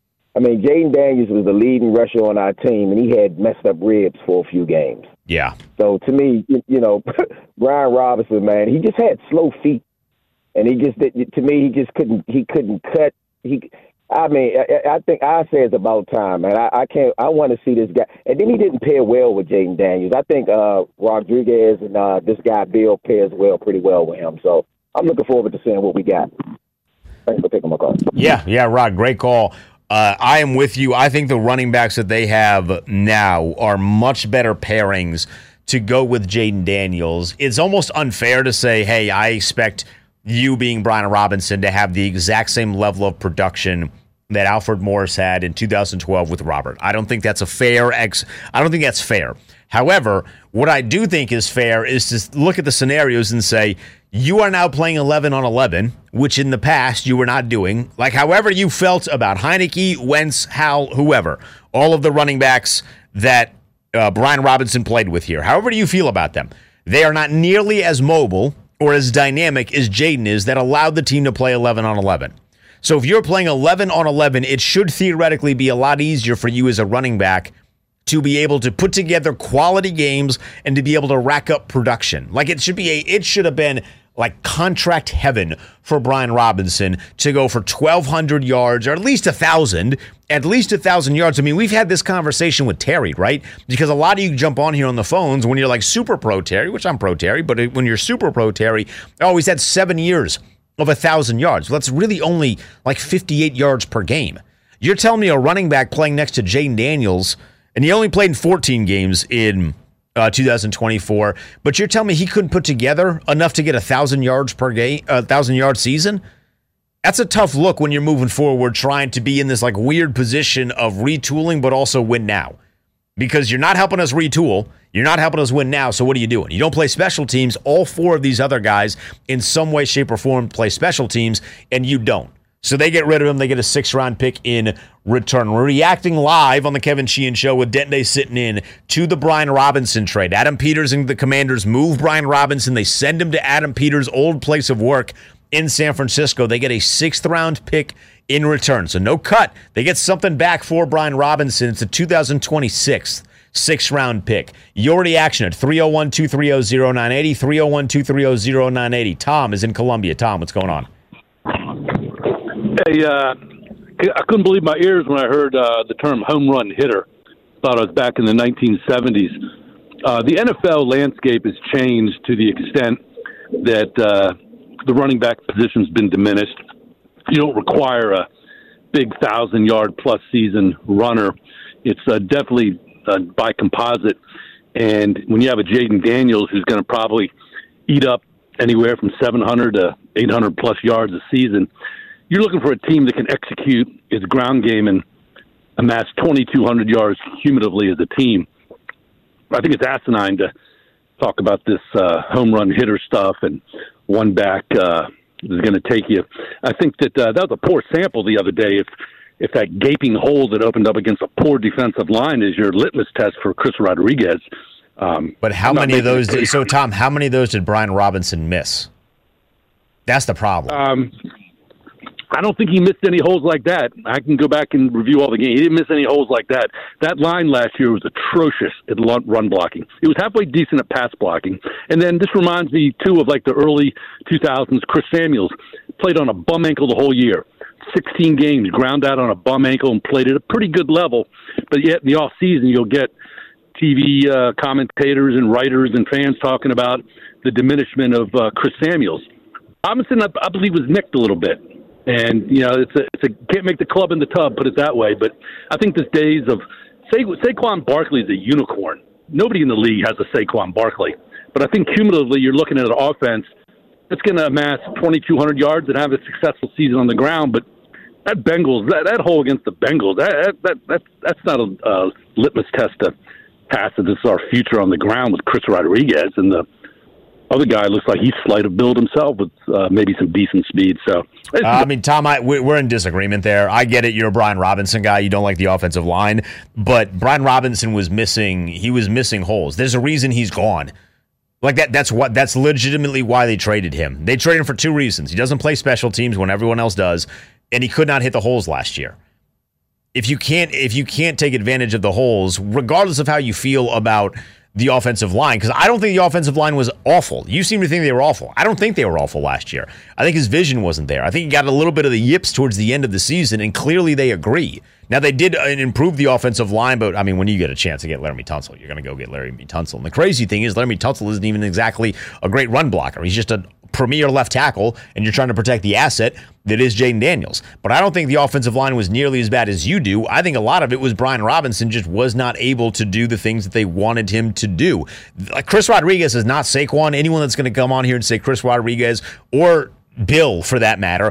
I mean, Jaden Daniels was the leading rusher on our team, and he had messed up ribs for a few games. Yeah. So to me, you, you know, Brian Robinson, man, he just had slow feet. And he just, to me, he just couldn't, he couldn't cut. He, I mean, I, I think I say it's about time, man. I, I can't, I want to see this guy. And then he didn't pair well with Jaden Daniels. I think uh, Rodriguez and uh, this guy Bill pairs well, pretty well with him. So I'm looking forward to seeing what we got. Thanks for taking my call. Yeah, yeah, Rod, great call. Uh, I am with you. I think the running backs that they have now are much better pairings to go with Jaden Daniels. It's almost unfair to say, hey, I expect you being Brian Robinson to have the exact same level of production that Alfred Morris had in two thousand twelve with Robert. I don't think that's a fair ex. I don't think that's fair. However, what I do think is fair is to look at the scenarios and say, you are now playing eleven on eleven, which in the past you were not doing. Like, however you felt about Heineke, Wentz, Howell, whoever, all of the running backs that uh, Brian Robinson played with here, however do you feel about them? They are not nearly as mobile or as dynamic as Jaden is that allowed the team to play eleven on eleven. So if you're playing eleven on eleven, it should theoretically be a lot easier for you as a running back to be able to put together quality games and to be able to rack up production. Like it should be a, it should have been like contract heaven for Brian Robinson to go for twelve hundred yards or at least one thousand, at least one thousand yards. I mean, we've had this conversation with Terry, right? Because a lot of you jump on here on the phones when you're like super pro Terry, which I'm pro Terry, but when you're super pro Terry, oh, he's had seven years of one thousand yards. Well, that's really only like fifty-eight yards per game. You're telling me a running back playing next to Jaden Daniels, and he only played in fourteen games in Uh, two thousand twenty-four, but you're telling me he couldn't put together enough to get a thousand yards per game, a thousand yard season? That's a tough look when you're moving forward, trying to be in this like weird position of retooling, but also win now, because you're not helping us retool. You're not helping us win now. So what are you doing? You don't play special teams. All four of these other guys in some way, shape, or form play special teams, and you don't. So they get rid of him. They get a six-round pick in return. We're reacting live on the Kevin Sheehan Show with Dente sitting in to the Brian Robinson trade. Adam Peters and the Commanders move Brian Robinson. They send him to Adam Peters' old place of work in San Francisco. They get a sixth-round pick in return. So no cut. They get something back for Brian Robinson. It's a two thousand twenty-six sixth-round pick. Your reaction at three oh one, two three oh, oh nine eight oh, three oh one, two three oh, oh nine eight oh. Tom is in Columbia. Tom, what's going on? Hey, uh, I couldn't believe my ears when I heard uh, the term home run hitter. Thought it was back in the nineteen seventies. Uh, the N F L landscape has changed to the extent that uh, the running back position's been diminished. You don't require a big thousand-yard-plus season runner. It's uh, definitely uh, by composite. And when you have a Jaden Daniels who's going to probably eat up anywhere from seven hundred to eight hundred plus yards a season, you're looking for a team that can execute its ground game and amass twenty-two hundred yards cumulatively as a team. I think it's asinine to talk about this uh, home run hitter stuff and one back uh, is going to take you. I think that uh, that was a poor sample the other day. If if that gaping hole that opened up against a poor defensive line is your litmus test for Chris Rodriguez. Um, but how many of those did, so Tom, how many of those did Brian Robinson miss? That's the problem. Um, I don't think he missed any holes like that. I can go back and review all the games. He didn't miss any holes like that. That line last year was atrocious at run blocking. It was halfway decent at pass blocking. And then this reminds me, too, of like the early two thousands. Chris Samuels played on a bum ankle the whole year. sixteen games, ground out on a bum ankle and played at a pretty good level. But yet in the off season, you'll get T V uh, commentators and writers and fans talking about the diminishment of uh, Chris Samuels. Robinson, I, I believe, was nicked a little bit. And, you know, it's a, it's a can't make the club in the tub, put it that way. But I think this days of Sa- Saquon Barkley is a unicorn. Nobody in the league has a Saquon Barkley. But I think cumulatively you're looking at an offense that's going to amass twenty-two hundred yards and have a successful season on the ground. But that Bengals, that, that hole against the Bengals, that, that, that, that's not a uh, litmus test to pass that this is our future on the ground with Chris Rodriguez. And the other guy looks like he's slight of build himself with uh, maybe some decent speed. So, uh, I mean, Tom, I, we're in disagreement there. I get it. You're a Brian Robinson guy. You don't like the offensive line, but Brian Robinson was missing. He was missing holes. There's a reason he's gone. Like that. That's what. That's legitimately why they traded him. They traded him for two reasons. He doesn't play special teams when everyone else does, and he could not hit the holes last year. If you can't, if you can't take advantage of the holes, regardless of how you feel about the offensive line, because I don't think the offensive line was awful. You seem to think they were awful. I don't think they were awful last year. I think his vision wasn't there. I think he got a little bit of the yips towards the end of the season, and clearly they agree. Now, they did improve the offensive line, but, I mean, when you get a chance to get Laramie Tunsil, you're going to go get Laramie Tunsil. And the crazy thing is Laramie Tunsil isn't even exactly a great run blocker. He's just a premier left tackle, and you're trying to protect the asset that is Jaden Daniels. But I don't think the offensive line was nearly as bad as you do. I think a lot of it was Brian Robinson just was not able to do the things that they wanted him to do. Like Chris Rodriguez is not Saquon. Anyone that's going to come on here and say Chris Rodriguez, or Bill for that matter,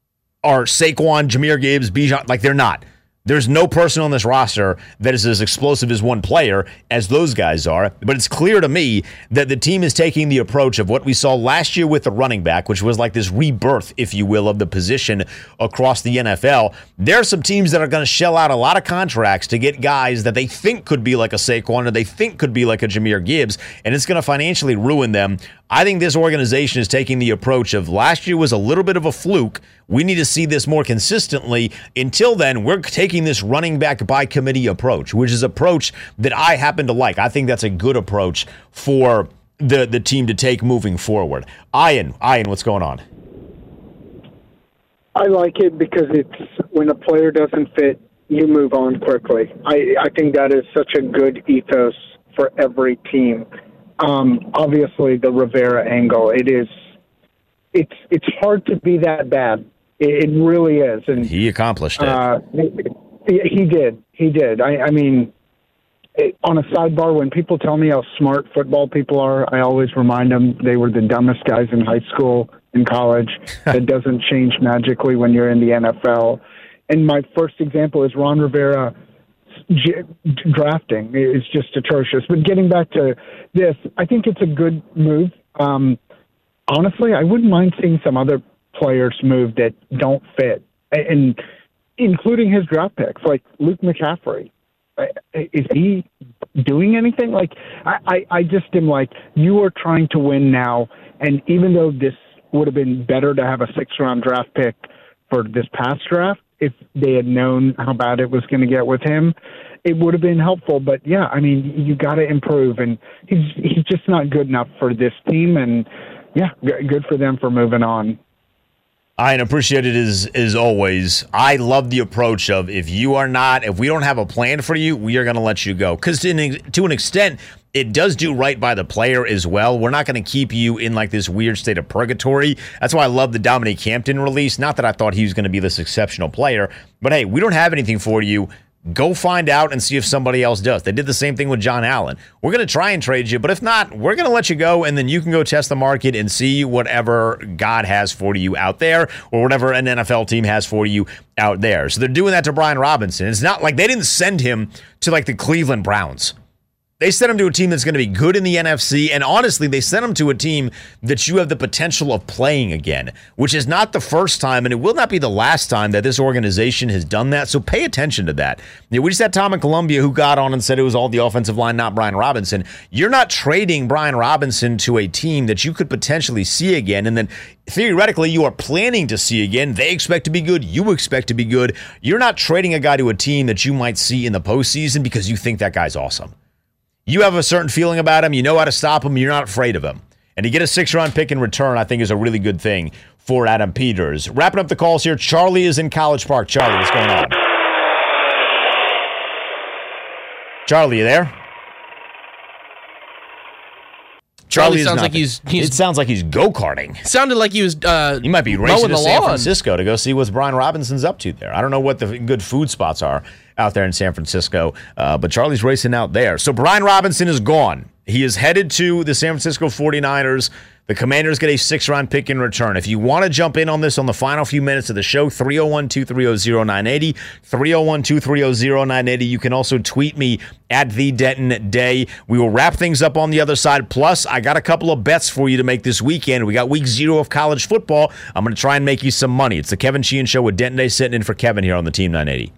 are Saquon, Jahmyr Gibbs, Bijan, like they're not. There's no person on this roster that is as explosive as one player as those guys are. But it's clear to me that the team is taking the approach of what we saw last year with the running back, which was like this rebirth, if you will, of the position across the N F L. There are some teams that are going to shell out a lot of contracts to get guys that they think could be like a Saquon or they think could be like a Jahmyr Gibbs, and it's going to financially ruin them. I think this organization is taking the approach of last year was a little bit of a fluke. We need to see this more consistently. Until then, we're taking this running back by committee approach, which is an approach that I happen to like. I think that's a good approach for the, the team to take moving forward. Ian, Ian, what's going on? I like it because it's when a player doesn't fit, you move on quickly. I, I think that is such a good ethos for every team. Um, obviously, the Rivera angle, it is, it's it's hard to be that bad. It, it really is. And he accomplished it. Uh, he, he did. He did. I, I mean, it, on a sidebar, when people tell me how smart football people are, I always remind them they were the dumbest guys in high school and college. It doesn't change magically when you're in the N F L. And my first example is Ron Rivera. G- drafting is just atrocious. But getting back to this, I think it's a good move. Um, honestly, I wouldn't mind seeing some other players move that don't fit, and including his draft picks, like Luke McCaffrey. Is he doing anything? Like, I, I, I just am like, you are trying to win now, and even though this would have been better to have a six-round draft pick for this past draft if they had known how bad it was going to get with him. It would have been helpful, but yeah, I mean, you got to improve, and he's he's just not good enough for this team, and yeah, g- good for them for moving on. I appreciate it as, as always. I love the approach of if you are not, if we don't have a plan for you, we are going to let you go. Because to an extent, it does do right by the player as well. We're not going to keep you in like this weird state of purgatory. That's why I love the Dominique Hampton release. Not that I thought he was going to be this exceptional player, but hey, we don't have anything for you. Go find out and see if somebody else does. They did the same thing with John Allen. We're going to try and trade you, but if not, we're going to let you go, and then you can go test the market and see whatever God has for you out there or whatever an N F L team has for you out there. So they're doing that to Brian Robinson. It's not like they didn't send him to like the Cleveland Browns. They sent him to a team that's going to be good in the N F C, and honestly, they sent him to a team that you have the potential of playing again, which is not the first time, and it will not be the last time that this organization has done that, so pay attention to that. You know, we just had Tom in Columbia who got on and said it was all the offensive line, not Brian Robinson. You're not trading Brian Robinson to a team that you could potentially see again, and then theoretically you are planning to see again. They expect to be good. You expect to be good. You're not trading a guy to a team that you might see in the postseason because you think that guy's awesome. You have a certain feeling about him. You know how to stop him. You're not afraid of him. And to get a six-round pick in return, I think, is a really good thing for Adam Peters. Wrapping up the calls here, Charlie is in College Park. Charlie, what's going on? Charlie, you there? Charlie, Charlie sounds not, like he's, he's. It sounds like he's go-karting. Sounded like he was. Uh, he might be racing to San lawn. Francisco to go see what Brian Robinson's up to there. I don't know what the good food spots are out there in San Francisco, uh, but Charlie's racing out there. So Brian Robinson is gone. He is headed to the San Francisco forty-niners. The Commanders get a six-round pick in return. If you want to jump in on this on the final few minutes of the show, three oh one, two three oh, oh nine eight oh, three oh one, two three oh, oh nine eight oh. You can also tweet me at The Denton Day. We will wrap things up on the other side. Plus, I got a couple of bets for you to make this weekend. We got week zero of college football. I'm going to try and make you some money. It's the Kevin Sheehan Show with Denton Day sitting in for Kevin here on the Team nine eighty.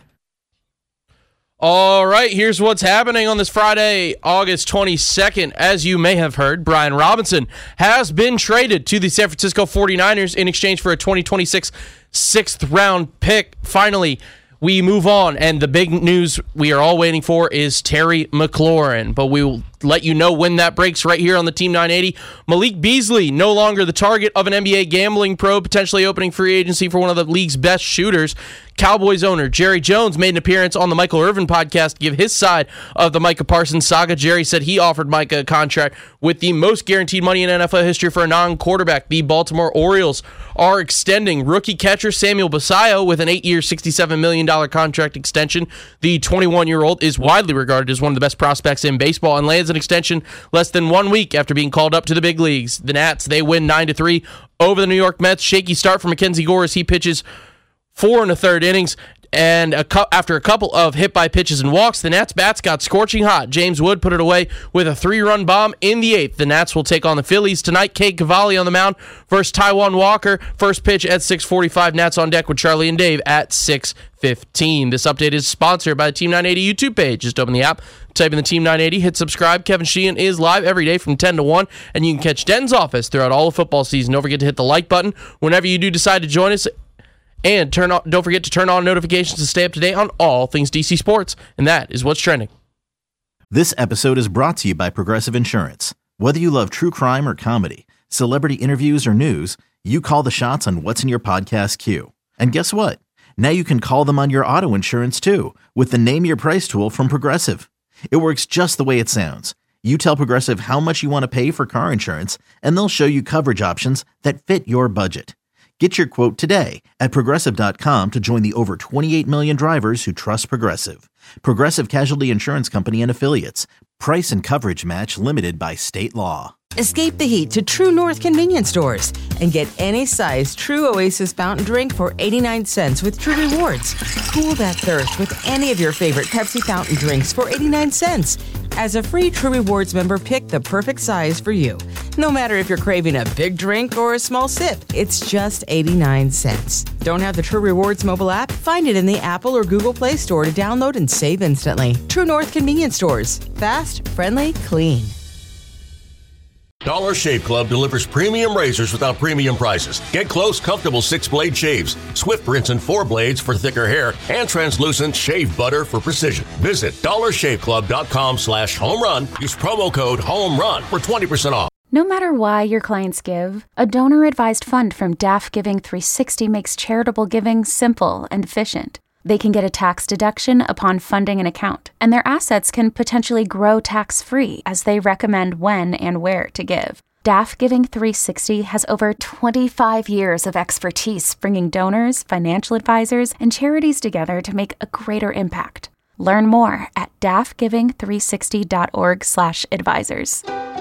All right, here's what's happening on this Friday, August twenty-second. As you may have heard, Brian Robinson has been traded to the San Francisco forty-niners in exchange for a twenty twenty-six sixth-round pick. Finally, we move on, and the big news we are all waiting for is Terry McLaurin, but we will let you know when that breaks right here on the Team nine eighty. Malik Beasley, no longer the target of an N B A gambling probe, potentially opening free agency for one of the league's best shooters. Cowboys owner Jerry Jones made an appearance on the Michael Irvin podcast to give his side of the Micah Parsons saga. Jerry said he offered Micah a contract with the most guaranteed money in N F L history for a non-quarterback. The Baltimore Orioles are extending rookie catcher Samuel Basayo with an eight-year, sixty-seven million dollars contract extension. The twenty-one-year-old is widely regarded as one of the best prospects in baseball and lands an extension less than one week after being called up to the big leagues. The Nats, they win nine to three over the New York Mets. Shaky start for Mackenzie Gore as he pitches four and a third innings, and a cu- after a couple of hit-by pitches and walks, the Nats' bats got scorching hot. James Wood put it away with a three-run bomb in the eighth. The Nats will take on the Phillies tonight. Cade Cavalli on the mound versus Taijuan Walker. First pitch at six forty-five. Nats on deck with Charlie and Dave at six fifteen. This update is sponsored by the Team nine eighty YouTube page. Just open the app, type in the Team nine eighty, hit subscribe. Kevin Sheehan is live every day from ten to one, and you can catch Denton's office throughout all of football season. Don't forget to hit the like button whenever you do decide to join us. And turn on, don't forget to turn on notifications to stay up to date on all things D C Sports. And that is what's trending. This episode is brought to you by Progressive Insurance. Whether you love true crime or comedy, celebrity interviews or news, you call the shots on what's in your podcast queue. And guess what? Now you can call them on your auto insurance too with the Name Your Price tool from Progressive. It works just the way it sounds. You tell Progressive how much you want to pay for car insurance, and they'll show you coverage options that fit your budget. Get your quote today at Progressive dot com to join the over twenty-eight million drivers who trust Progressive. Progressive Casualty Insurance Company and Affiliates. Price and coverage match limited by state law. Escape the heat to True North convenience stores and get any size True Oasis fountain drink for eighty-nine cents with True Rewards. Cool that thirst with any of your favorite Pepsi fountain drinks for eighty-nine cents. As a free True Rewards member, pick the perfect size for you. No matter if you're craving a big drink or a small sip, it's just eighty-nine cents. Don't have the True Rewards mobile app? Find it in the Apple or Google Play Store to download and save instantly. True North convenience stores. Fast, friendly, clean. Dollar Shave Club delivers premium razors without premium prices. Get close, comfortable six-blade shaves, Swift rinse and four blades for thicker hair, and translucent shave butter for precision. Visit dollar shave club dot com slash home run. Use promo code HOMERUN for twenty percent off. No matter why your clients give, a donor-advised fund from D A F Giving three sixty makes charitable giving simple and efficient. They can get a tax deduction upon funding an account, and their assets can potentially grow tax-free as they recommend when and where to give. D A F Giving three sixty has over twenty-five years of expertise bringing donors, financial advisors, and charities together to make a greater impact. Learn more at D A F giving three sixty dot org slash advisors.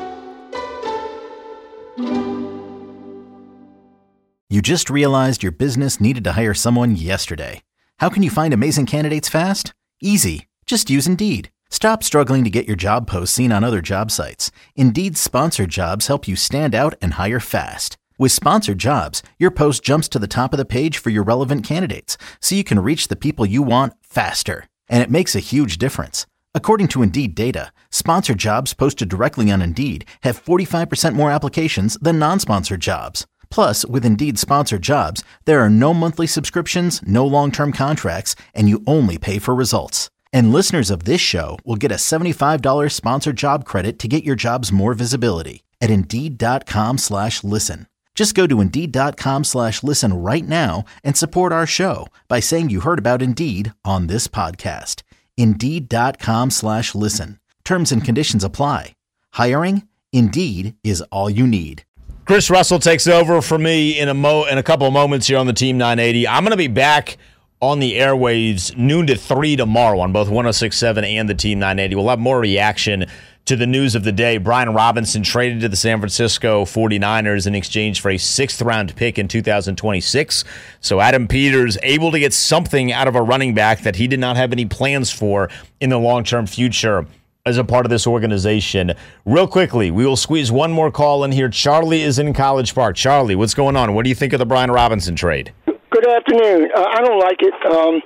You just realized your business needed to hire someone yesterday. How can you find amazing candidates fast? Easy. Just use Indeed. Stop struggling to get your job posts seen on other job sites. Indeed's sponsored jobs help you stand out and hire fast. With sponsored jobs, your post jumps to the top of the page for your relevant candidates, so you can reach the people you want faster. And it makes a huge difference. According to Indeed data, sponsored jobs posted directly on Indeed have forty-five percent more applications than non-sponsored jobs. Plus, with Indeed sponsored jobs, there are no monthly subscriptions, no long-term contracts, and you only pay for results. And listeners of this show will get a seventy-five dollars sponsored job credit to get your jobs more visibility at Indeed.com slash listen. Just go to Indeed.com slash listen right now and support our show by saying you heard about Indeed on this podcast. Indeed.com slash listen. Terms and conditions apply. Hiring? Indeed is all you need. Chris Russell takes over for me in a mo in a couple of moments here on the Team nine eighty. I'm going to be back on the airwaves noon to three tomorrow on both one oh six point seven and the Team nine eighty. We'll have more reaction to the news of the day. Brian Robinson traded to the San Francisco forty-niners in exchange for a sixth-round pick in two thousand twenty-six. So Adam Peters able to get something out of a running back that he did not have any plans for in the long-term future as a part of this organization. Real quickly, we will squeeze one more call in here. Charlie is in College Park. Charlie, what's going on? What do you think of the Brian Robinson trade? Good afternoon. Uh, I don't like it. Um,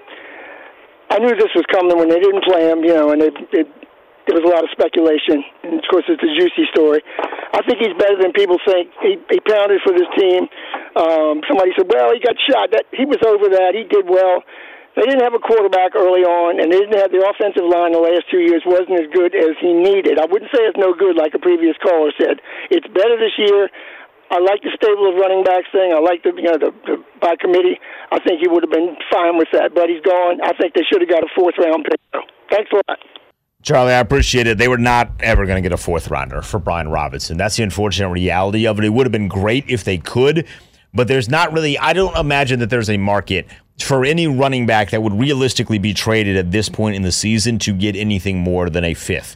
I knew this was coming when they didn't play him, you know, and it, it, there was a lot of speculation. And, of course, it's a juicy story. I think he's better than people think. He, he pounded for this team. Um, somebody said, well, he got shot. That, he was over that. He did well. They didn't have a quarterback early on, and they didn't have the offensive line the last two years wasn't as good as he needed. I wouldn't say it's no good like a previous caller said. It's better this year. I like the stable of running backs thing. I like the, you know, the, the by committee. I think he would have been fine with that, but he's gone. I think they should have got a fourth-round pick. So, thanks a lot. Charlie, I appreciate it. They were not ever going to get a fourth-rounder for Brian Robinson. That's the unfortunate reality of it. It would have been great if they could, but there's not really – I don't imagine that there's a market – for any running back that would realistically be traded at this point in the season to get anything more than a fifth.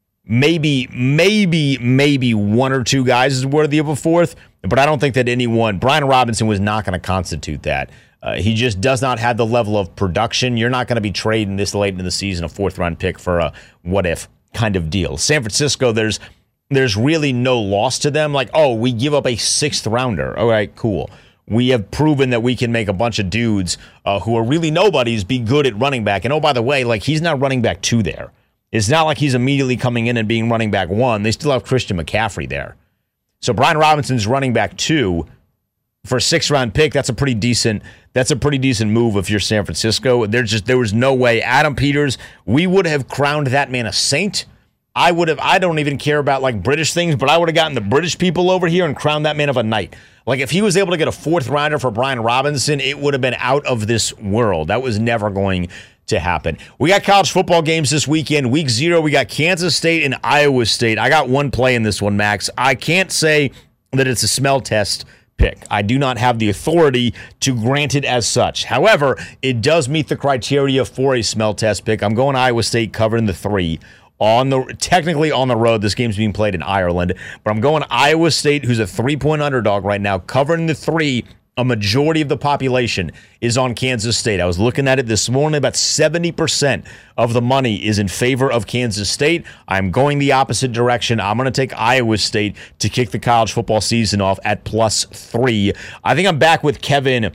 Maybe, maybe, maybe one or two guys is worthy of a fourth, but I don't think that anyone, Brian Robinson was not going to constitute that. Uh, he just does not have the level of production. You're not going to be trading this late in the season a fourth round pick for a what if kind of deal. San Francisco, there's there's really no loss to them. Like, oh, we give up a sixth rounder. All right, cool. We have proven that we can make a bunch of dudes uh, who are really nobodies be good at running back. And oh, by the way, like he's not running back two there. It's not like he's immediately coming in and being running back one. They still have Christian McCaffrey there. So Brian Robinson's running back two for a six-round pick. That's a pretty decent. That's a pretty decent move if you're San Francisco. There's just there was no way Adam Peters. We would have crowned that man a saint. I would have. I don't even care about like British things, but I would have gotten the British people over here and crowned that man of a knight. Like if he was able to get a fourth rounder for Brian Robinson, it would have been out of this world. That was never going to happen. We got college football games this weekend. Week zero, we got Kansas State and Iowa State. I got one play in this one, Max. I can't say that it's a smell test pick. I do not have the authority to grant it as such. However, it does meet the criteria for a smell test pick. I'm going Iowa State covering the three. On the technically on the road, this game's being played in Ireland, but I'm going Iowa State, who's a three-point underdog right now, covering the three. A majority of the population is on Kansas State. I was looking at it this morning. About seventy percent of the money is in favor of Kansas State. I'm going the opposite direction. I'm going to take Iowa State to kick the college football season off at plus three. I think I'm back with Kevin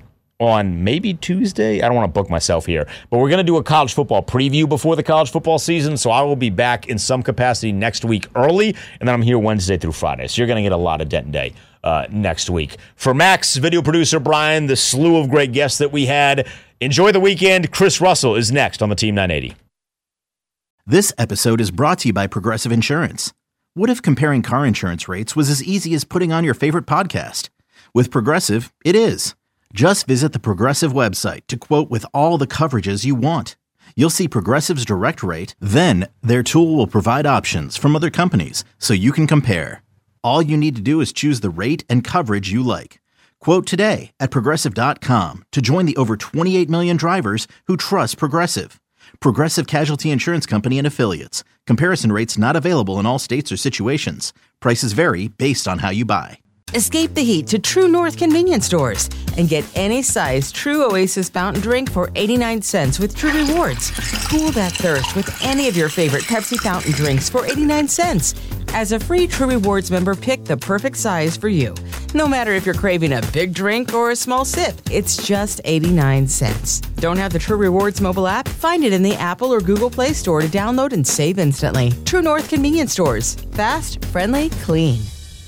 on maybe Tuesday. I don't want to book myself here, but we're going to do a college football preview before the college football season, so I will be back in some capacity next week early, and then I'm here Wednesday through Friday, so you're going to get a lot of Denton Day uh, next week. For Max, video producer Brian, the slew of great guests that we had, enjoy the weekend. Chris Russell is next on the Team nine eighty. This episode is brought to you by Progressive Insurance. What if comparing car insurance rates was as easy as putting on your favorite podcast? With Progressive, it is. Just visit the Progressive website to quote with all the coverages you want. You'll see Progressive's direct rate, then their tool will provide options from other companies so you can compare. All you need to do is choose the rate and coverage you like. Quote today at Progressive dot com to join the over twenty-eight million drivers who trust Progressive. Progressive Casualty Insurance Company and Affiliates. Comparison rates not available in all states or situations. Prices vary based on how you buy. Escape the heat to True North convenience stores and get any size True Oasis fountain drink for eighty-nine cents with True Rewards. Cool that thirst with any of your favorite Pepsi fountain drinks for eighty-nine cents. As a free True Rewards member, pick the perfect size for you. No matter if you're craving a big drink or a small sip, it's just eighty-nine cents. Don't have the True Rewards mobile app? Find it in the Apple or Google Play Store to download and save instantly. True North convenience stores. Fast, friendly, clean.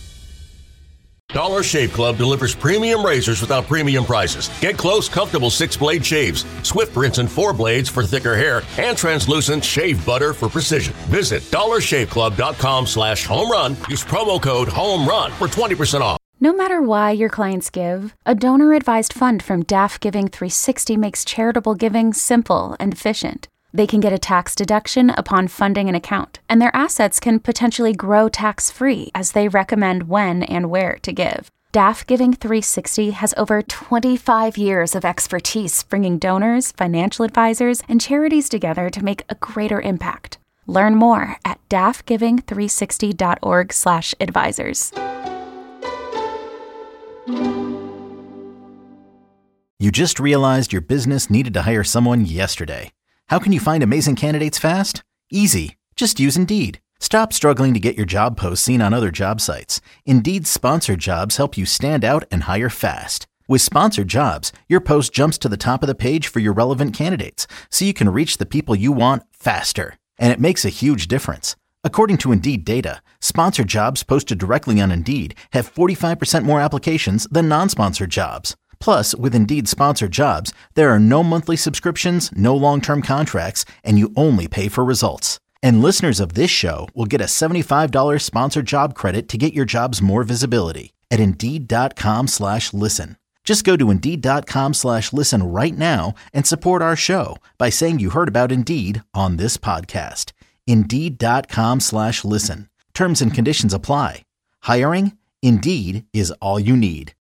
Dollar Shave Club delivers premium razors without premium prices. Get close, comfortable six-blade shaves, Swift rinse and four blades for thicker hair, and translucent shave butter for precision. Visit dollar shave club dot com slash home run. Use promo code HOMERUN for twenty percent off. No matter why your clients give, a donor-advised fund from D A F Giving three sixty makes charitable giving simple and efficient. They can get a tax deduction upon funding an account, and their assets can potentially grow tax-free as they recommend when and where to give. D A F Giving three sixty has over twenty-five years of expertise bringing donors, financial advisors, and charities together to make a greater impact. Learn more at D A F giving three sixty dot org slash advisors. You just realized your business needed to hire someone yesterday. How can you find amazing candidates fast? Easy. Just use Indeed. Stop struggling to get your job posts seen on other job sites. Indeed's sponsored jobs help you stand out and hire fast. With sponsored jobs, your post jumps to the top of the page for your relevant candidates, so you can reach the people you want faster. And it makes a huge difference. According to Indeed data, sponsored jobs posted directly on Indeed have forty-five percent more applications than non-sponsored jobs. Plus, with Indeed sponsored jobs, there are no monthly subscriptions, no long-term contracts, and you only pay for results. And listeners of this show will get a seventy-five dollars sponsored job credit to get your jobs more visibility at Indeed.com slash listen. Just go to Indeed.com slash listen right now and support our show by saying you heard about Indeed on this podcast. Indeed.com slash listen. Terms and conditions apply. Hiring? Indeed is all you need.